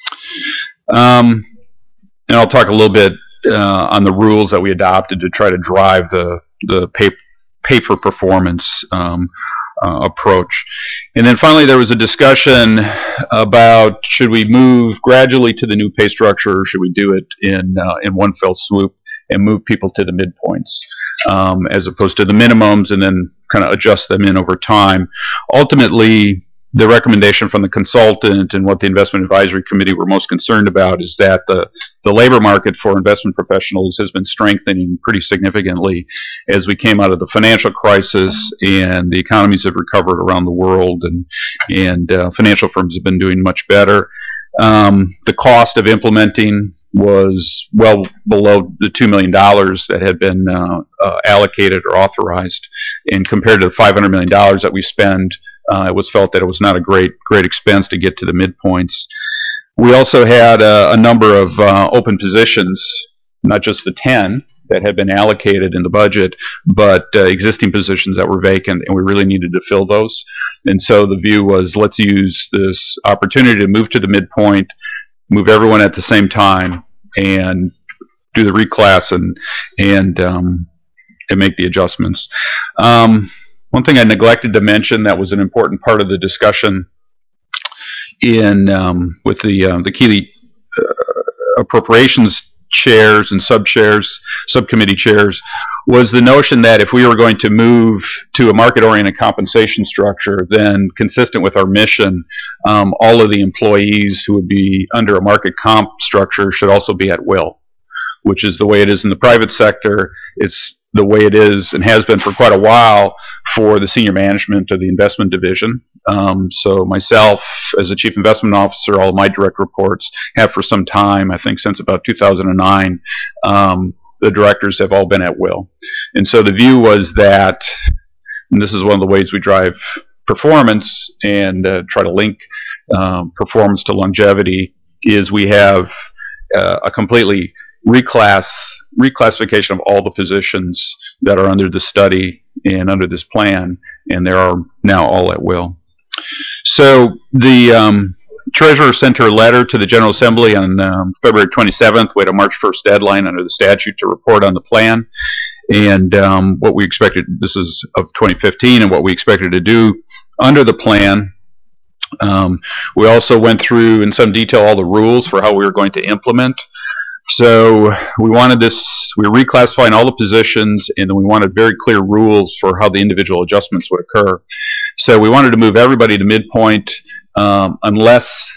And I'll talk a little bit on the rules that we adopted to try to drive the pay pay-for-performance approach. And then finally, there was a discussion about should we move gradually to the new pay structure, or should we do it in one fell swoop and move people to the midpoints as opposed to the minimums and then kind of adjust them in over time. Ultimately, the recommendation from the consultant and what the investment advisory committee were most concerned about is that the labor market for investment professionals has been strengthening pretty significantly as we came out of the financial crisis and the economies have recovered around the world, and financial firms have been doing much better. The cost of implementing was well below the $2 million that had been allocated or authorized, and compared to the $500 million that we spend, it was felt that it was not a great expense to get to the midpoints. We also had a number of open positions, not just the 10 that had been allocated in the budget, but existing positions that were vacant, and we really needed to fill those. And so the view was, let's use this opportunity to move to the midpoint, move everyone at the same time, and do the reclass and make the adjustments. One thing I neglected to mention that was an important part of the discussion in with the key appropriations chairs and subcommittee chairs, was the notion that if we were going to move to a market-oriented compensation structure, then consistent with our mission, all of the employees who would be under a market comp structure should also be at will, which is the way it is in the private sector. It's the way it is and has been for quite a while for the senior management of the investment division. So myself, as the chief investment officer, all of my direct reports have for some time, I think since about 2009, the directors have all been at will. And so the view was that, and this is one of the ways we drive performance and try to link performance to longevity, is we have a completely reclassification of all the positions that are under the study and under this plan, and they are now all at will. So the Treasurer sent her letter to the General Assembly on February 27th. We had a March 1st deadline under the statute to report on the plan, and what we expected, this is of 2015, and what we expected to do under the plan. We also went through in some detail all the rules for how we were going to implement. So we wanted this, we were reclassifying all the positions, and then we wanted very clear rules for how the individual adjustments would occur. So we wanted to move everybody to midpoint unless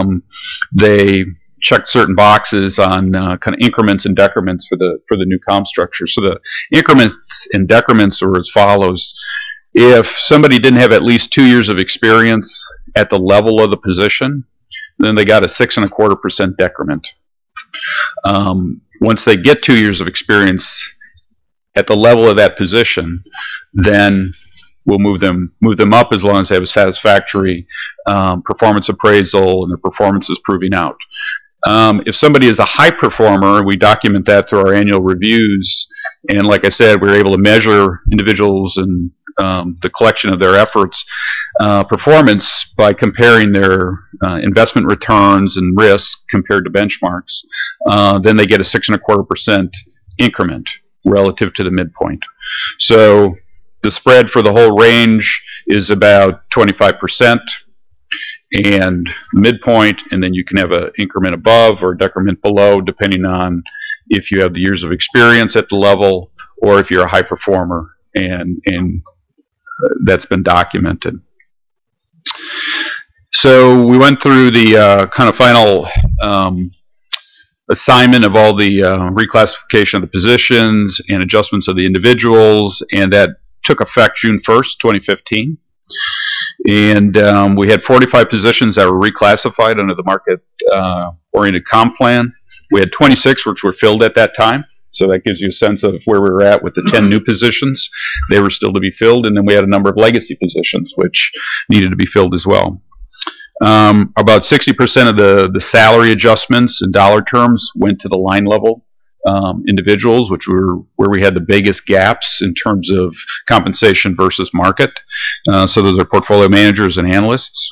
they checked certain boxes on kind of increments and decrements for the new comp structure. So the increments and decrements were as follows. If somebody didn't have at least 2 years of experience at the level of the position, then they got a 6.25% decrement. Once they get 2 years of experience at the level of that position, then we'll move them up as long as they have a satisfactory performance appraisal and their performance is proving out. If somebody is a high performer, we document that through our annual reviews, and like I said, we're able to measure individuals and the collection of their efforts performance by comparing their investment returns and risk compared to benchmarks. Then they get a 6.25% increment relative to the midpoint. So the spread for the whole range is about 25% and midpoint, and then you can have an increment above or a decrement below depending on if you have the years of experience at the level or if you're a high performer, and that's been documented. So we went through the kind of final assignment of all the reclassification of the positions and adjustments of the individuals, and that took effect June 1st, 2015. And we had 45 positions that were reclassified under the market-oriented comp plan. We had 26 which were filled at that time. So that gives you a sense of where we were at with the 10 new positions. They were still to be filled, and then we had a number of legacy positions which needed to be filled as well. About 60% of the salary adjustments in dollar terms went to the line level individuals, which were where we had the biggest gaps in terms of compensation versus market. So those are portfolio managers and analysts.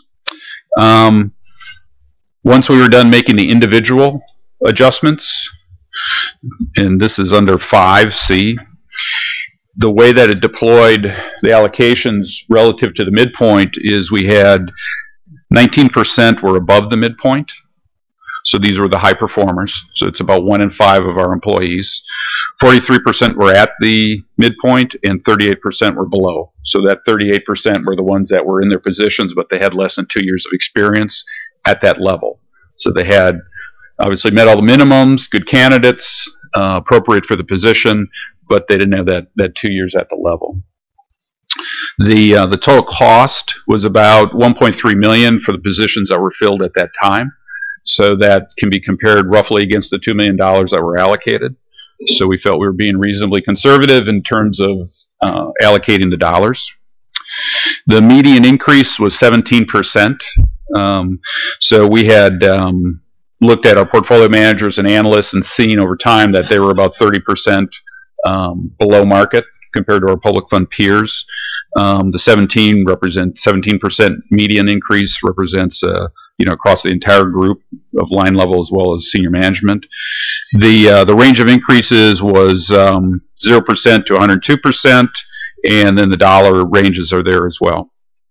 Once we were done making the individual adjustments, and this is under 5C, the way that it deployed the allocations relative to the midpoint is we had 19% were above the midpoint. So these were the high performers. So it's about 1 in 5 of our employees. 43% were at the midpoint and 38% were below. So that 38% were the ones that were in their positions, but they had less than 2 years of experience at that level. So they had obviously met all the minimums, good candidates, appropriate for the position, but they didn't have that 2 years at the level. The total cost was about $1.3 million for the positions that were filled at that time. So that can be compared roughly against the $2 million that were allocated. So we felt we were being reasonably conservative in terms of allocating the dollars. The median increase was 17%. So we had looked at our portfolio managers and analysts and seen over time that they were about 30% below market compared to our public fund peers. The 17% median increase represents across the entire group of line level as well as senior management. The range of increases was 0% to 102%, and then the dollar ranges are there as well.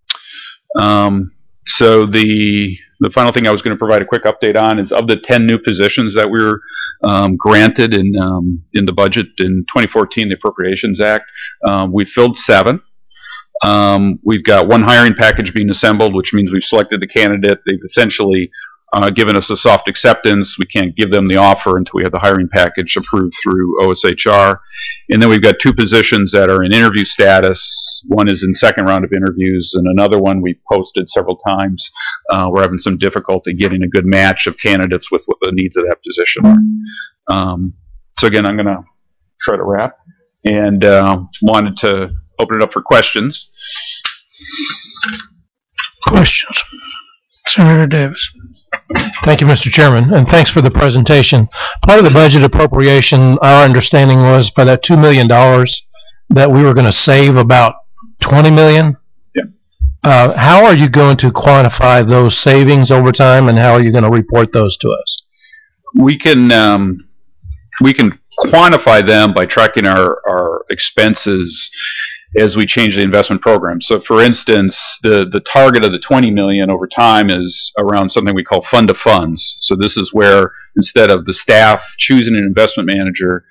So the final thing I was going to provide a quick update on is of the 10 new positions that we were granted in the budget in 2014, the Appropriations Act. We filled 7. We've got 1 hiring package being assembled, which means we've selected the candidate. They've essentially given us a soft acceptance. We can't give them the offer until we have the hiring package approved through OSHR. And then we've got 2 positions that are in interview status. One is in second round of interviews, and another one we've posted several times. We're having some difficulty getting a good match of candidates with what the needs of that position are. So again, I'm going to try to wrap, and wanted to open it up for questions. Questions? Senator Davis. Thank you, Mr. Chairman, and thanks for the presentation. Part of the budget appropriation, our understanding was for that $2 million that we were going to save about $20 million. Yeah. How are you going to quantify those savings over time, and how are you going to report those to us? We can quantify them by tracking our expenses as we change the investment program. So for instance, the target of the $20 million over time is around something we call fund of funds. So this is where instead of the staff choosing an investment manager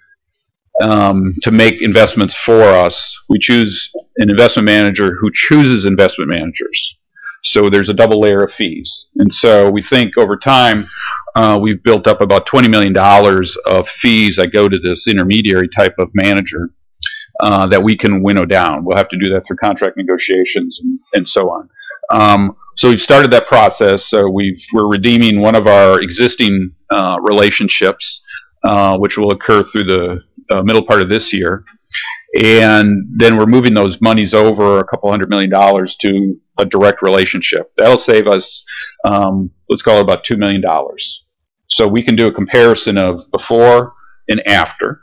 to make investments for us, we choose an investment manager who chooses investment managers. So there's a double layer of fees. And so we think over time, we've built up about $20 million of fees that go to this intermediary type of manager that we can winnow down. We'll have to do that through contract negotiations and so on. So we've started that process. So we're redeeming one of our existing relationships, which will occur through the middle part of this year. And then we're moving those monies over a couple $100 million to a direct relationship. That'll save us, let's call it about $2 million. So we can do a comparison of before and after.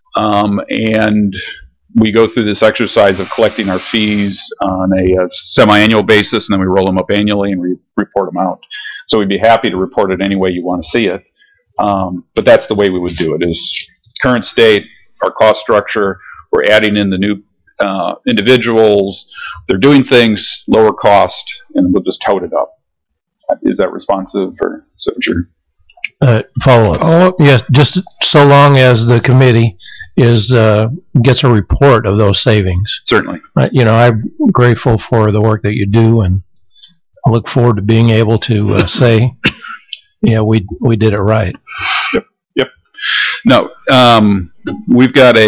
And we go through this exercise of collecting our fees on a semi-annual basis, and then we roll them up annually and we report them out. So we'd be happy to report it any way you want to see it. But that's the way we would do it, is current state, our cost structure, we're adding in the new individuals, they're doing things, lower cost, and we'll just tote it up. Is that responsive or signature? Follow-up. Yes, just so long as the committee gets a report of those savings. Certainly. I'm grateful for the work that you do, and I look forward to being able to say, we did it right. Yep. No, we've got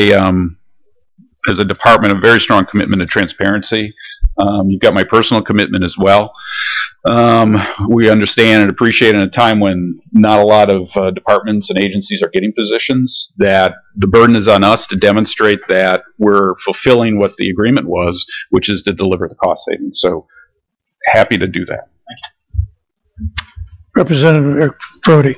as a department, a very strong commitment to transparency. You've got my personal commitment as well. We understand and appreciate in a time when not a lot of departments and agencies are getting positions, that the burden is on us to demonstrate that we're fulfilling what the agreement was, which is to deliver the cost savings. So happy to do that. Thank you. Representative Brody.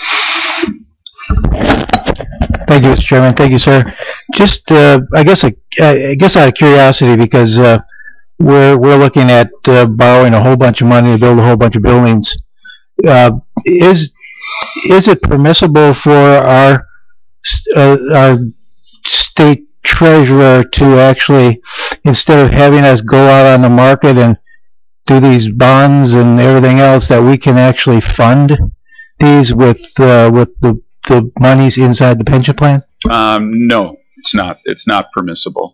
Thank you, Mr. Chairman. Thank you, sir. Just, I guess out of curiosity, because we're looking at borrowing a whole bunch of money to build a whole bunch of buildings. Is it permissible for our state treasurer to actually, instead of having us go out on the market and do these bonds and everything else, that we can actually fund these with the monies inside the pension plan? No, it's not. It's not permissible.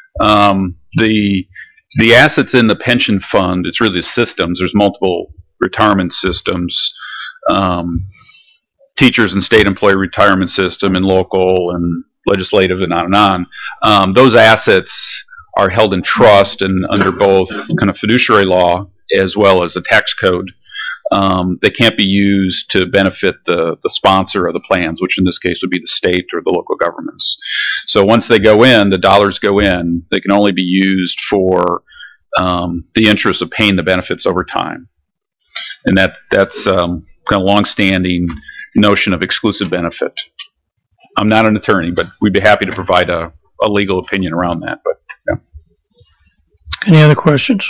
The assets in the pension fund, it's really systems. There's multiple retirement systems, teachers and state employee retirement system, and local and legislative, and on and on. Those assets are held in trust and under both kind of fiduciary law as well as a tax code. They can't be used to benefit the sponsor of the plans, which in this case would be the state or the local governments. So once they go in, the dollars go in, they can only be used for the interest of paying the benefits over time. And that's kind of long-standing notion of exclusive benefit. I'm not an attorney, but we'd be happy to provide a legal opinion around that. But yeah. Any other questions?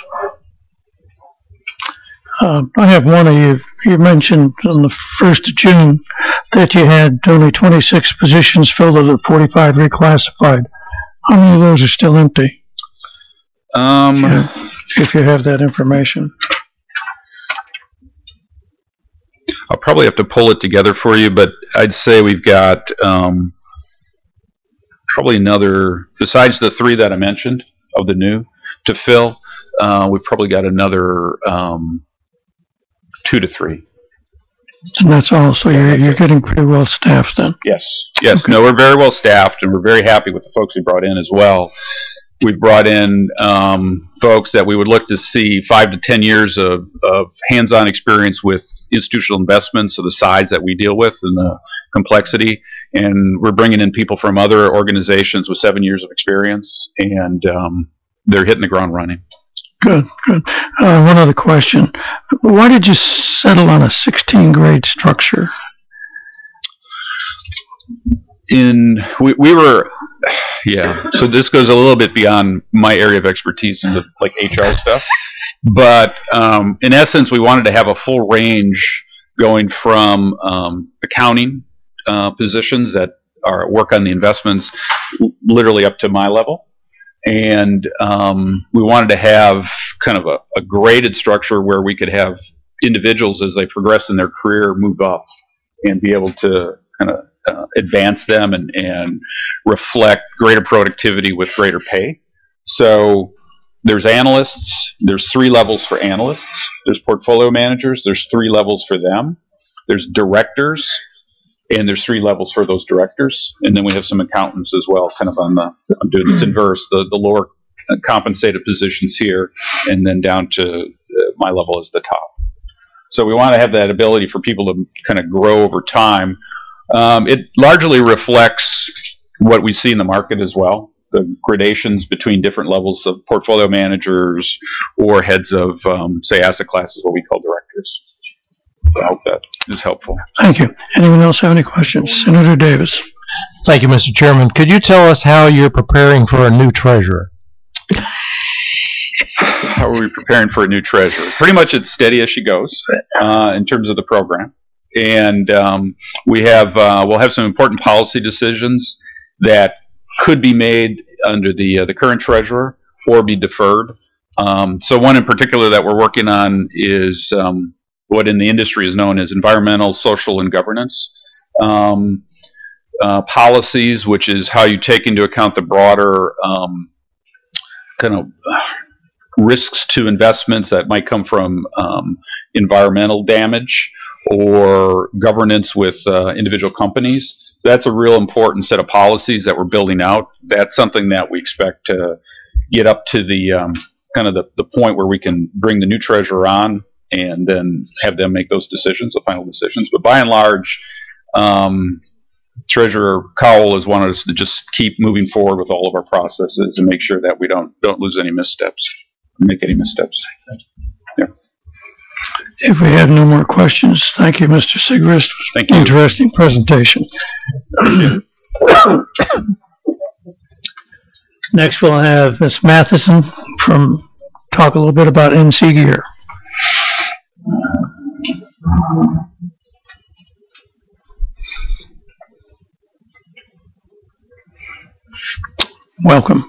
I have one of you. You mentioned on the 1st of June that you had only 26 positions filled out of 45 reclassified. How many of those are still empty? If you have that information. I'll probably have to pull it together for you, but I'd say we've got probably another, besides the 3 that I mentioned of the new to fill, we've probably got another 2 to 3. And that's all. So you're getting pretty well staffed then. Yes. Yes. Okay. No, we're very well staffed, and we're very happy with the folks we brought in as well. We've brought in folks that we would look to see 5 to 10 years of hands-on experience with institutional investments of the size that we deal with and the complexity. And we're bringing in people from other organizations with 7 years of experience, and they're hitting the ground running. Good, good. One other question. Why did you settle on a 16-grade structure? We were, yeah, so this goes a little bit beyond my area of expertise in the like HR stuff. But in essence, we wanted to have a full range going from accounting positions that work on the investments literally up to my level. And we wanted to have kind of a graded structure where we could have individuals as they progress in their career move up and be able to kind of advance them and reflect greater productivity with greater pay. So there's analysts, there's 3 levels for analysts, there's portfolio managers, there's 3 levels for them, there's directors, and there's 3 levels for those directors, and then we have some accountants as well, kind of I'm doing this inverse, the lower compensated positions here, and then down to my level as the top. So we want to have that ability for people to kind of grow over time. It largely reflects what we see in the market as well, the gradations between different levels of portfolio managers or heads of, say, asset classes, what we call directors. I hope that is helpful. Thank you. Anyone else have any questions? Senator Davis. Thank you, Mr. Chairman. Could you tell us how you're preparing for a new treasurer? How are we preparing for a new treasurer? Pretty much it's steady as she goes in terms of the program. And we'll have some important policy decisions that could be made under the current treasurer or be deferred. So one in particular that we're working on is what in the industry is known as environmental, social, and governance policies, which is how you take into account the broader kind of risks to investments that might come from environmental damage or governance with individual companies. That's a real important set of policies that we're building out. That's something that we expect to get up to the kind of the point where we can bring the new treasurer on and then have them make those decisions, the final decisions. But by and large, Treasurer Cowell has wanted us to just keep moving forward with all of our processes and make sure that we don't lose any missteps, make any missteps. Yeah. If we have no more questions, thank you, Mr. Sigrist. Thank you. Interesting presentation. Next, we'll have Ms. Matheson talk a little bit about NC Gear. Welcome.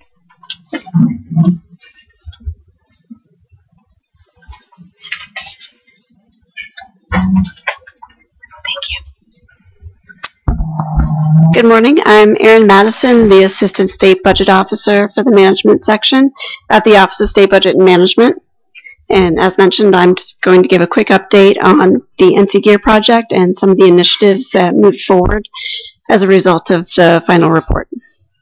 Good morning. I'm Erin Madison, the Assistant State Budget Officer for the Management Section at the Office of State Budget and Management. And as mentioned, I'm just going to give a quick update on the NC Gear project and some of the initiatives that moved forward as a result of the final report.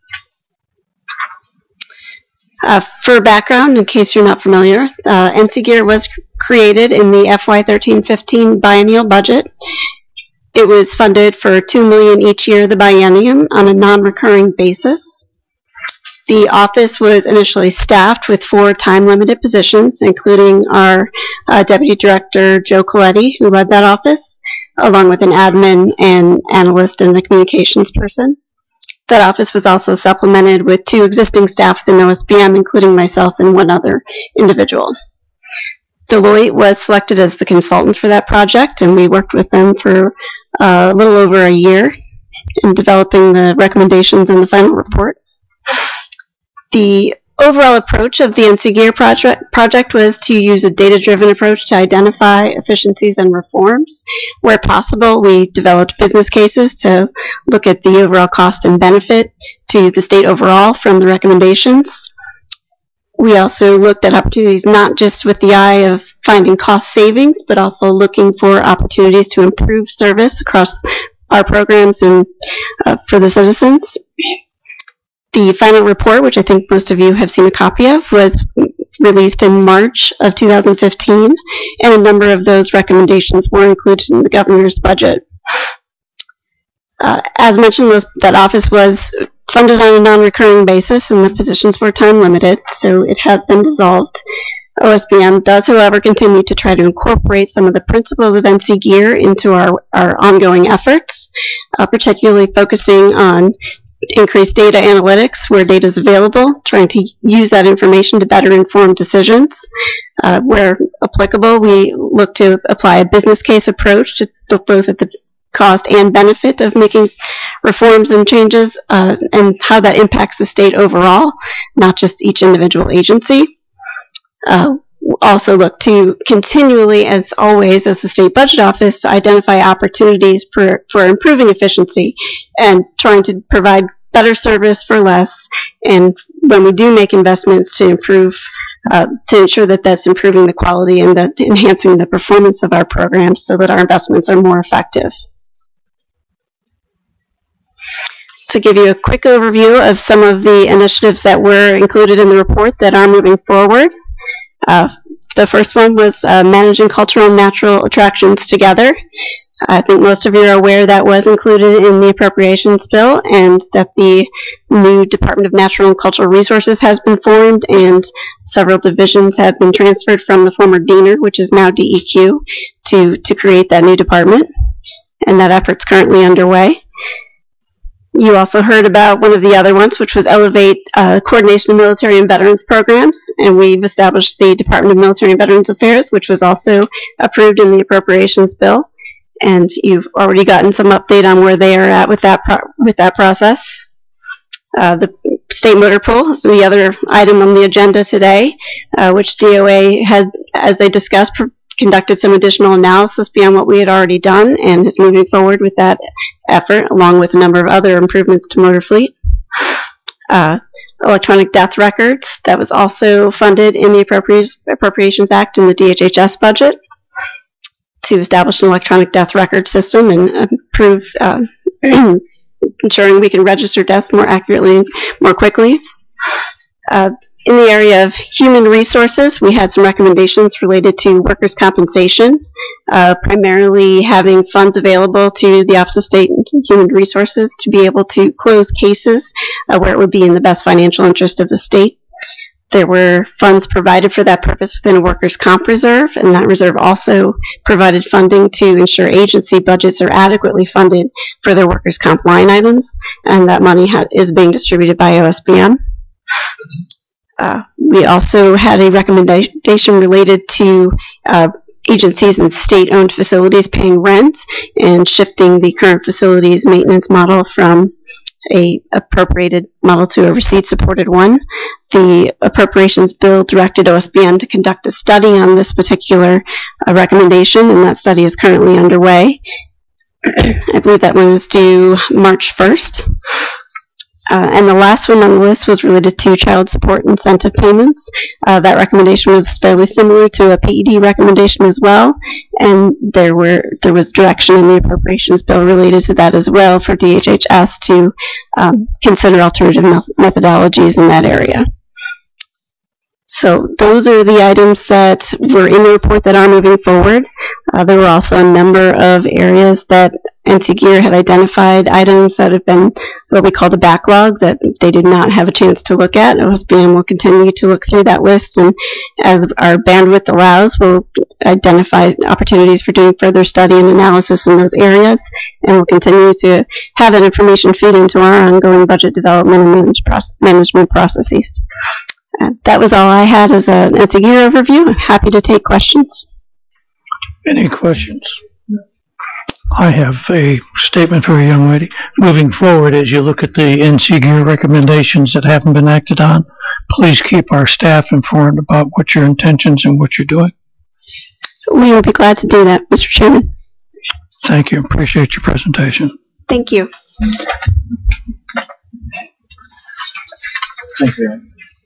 For background, in case you're not familiar, NC Gear was created in the FY13-15 biennial budget. It was funded for $2 million each year of the biennium on a non-recurring basis. The office was initially staffed with 4 time-limited positions, including our Deputy Director, Joe Coletti, who led that office, along with an admin and analyst and a communications person. That office was also supplemented with 2 existing staff within OSBM, including myself and 1 other individual. Deloitte was selected as the consultant for that project, and we worked with them for a little over a year in developing the recommendations in the final report. The overall approach of the NC Gear project was to use a data-driven approach to identify efficiencies and reforms. Where possible, we developed business cases to look at the overall cost and benefit to the state overall from the recommendations. We also looked at opportunities not just with the eye of finding cost savings, but also looking for opportunities to improve service across our programs and for the citizens. The final report, which I think most of you have seen a copy of, was released in March of 2015, and a number of those recommendations were included in the governor's budget. As mentioned, that office was funded on a non-recurring basis, and the positions were time-limited, so it has been dissolved. OSBM does, however, continue to try to incorporate some of the principles of NC Gear into our ongoing efforts, particularly focusing on increased data analytics where data is available, trying to use that information to better inform decisions. Where applicable, we look to apply a business case approach to look both at the cost and benefit of making reforms and changes and how that impacts the state overall, not just each individual agency. Also look to continually, as always, as the State Budget Office, to identify opportunities for improving efficiency and trying to provide better service for less, and when we do make investments to improve, to ensure that that's improving the quality and that enhancing the performance of our programs so that our investments are more effective. To give you a quick overview of some of the initiatives that were included in the report that are moving forward. The first one was managing cultural and natural attractions together. I think most of you are aware that was included in the appropriations bill, and that the new Department of Natural and Cultural Resources has been formed, and several divisions have been transferred from the former DENR, which is now DEQ, to create that new department, and that effort's currently underway. You also heard about one of the other ones, which was Elevate Coordination of Military and Veterans Programs, and we've established the Department of Military and Veterans Affairs, which was also approved in the appropriations bill, and you've already gotten some update on where they are at with that process. The state motor pool is the other item on the agenda today, which DOA had, as they discussed, conducted some additional analysis beyond what we had already done and is moving forward with that effort, along with a number of other improvements to motor fleet. Electronic death records, that was also funded in the Appropriations Act in the DHHS budget to establish an electronic death record system and improve ensuring we can register deaths more accurately and more quickly. In the area of human resources, we had some recommendations related to workers' compensation, primarily having funds available to the Office of State and Human Resources to be able to close cases where it would be in the best financial interest of the state. There were funds provided for that purpose within a workers' comp reserve, and that reserve also provided funding to ensure agency budgets are adequately funded for their workers' comp line items, and that money is being distributed by OSBM. We also had a recommendation related to agencies and state-owned facilities paying rent and shifting the current facilities maintenance model from a appropriated Model 2 over seed supported one. The appropriations bill directed OSBM to conduct a study on this particular recommendation, and that study is currently underway. I believe that one is due March 1st. And the last one on the list was related to child support incentive payments. That recommendation was fairly similar to a PED recommendation as well, and there was direction in the appropriations bill related to that as well for DHHS to consider alternative methodologies in that area. So those are the items that were in the report that are moving forward. There were also a number of areas that NC Gear had identified, items that have been what we call the backlog that they did not have a chance to look at. OSBM will continue to look through that list, and as our bandwidth allows, we'll identify opportunities for doing further study and analysis in those areas, and we'll continue to have that information feed into our ongoing budget development and management processes. That was all I had as an NC Gear overview. I'm happy to take questions. Any questions? I have a statement for a young lady. Moving forward, as you look at the NC Gear recommendations that haven't been acted on, please keep our staff informed about what your intentions and what you're doing. We will be glad to do that, Mr. Chairman. Thank you. Appreciate your presentation. Thank you. Thank you.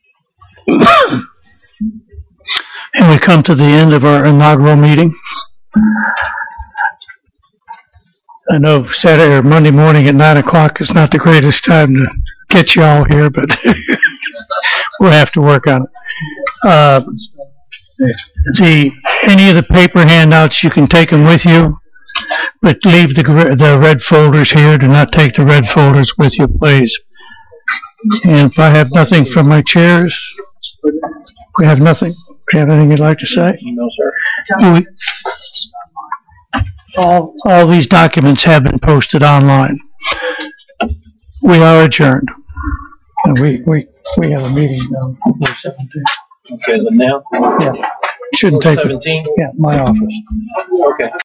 And we come to the end of our inaugural meeting. I know Saturday or Monday morning at 9 o'clock is not the greatest time to get you all here, but we'll have to work on it. Any of the paper handouts, you can take them with you, but leave the red folders here. Do not take the red folders with you, please. And if I have nothing from my chairs, we have nothing. Do you have anything you'd like to say? No, sir. All these documents have been posted online. We are adjourned. And we have a meeting now. 4:17. Okay, is it now? Yeah. Shouldn't take. 17? Yeah, my office. Okay.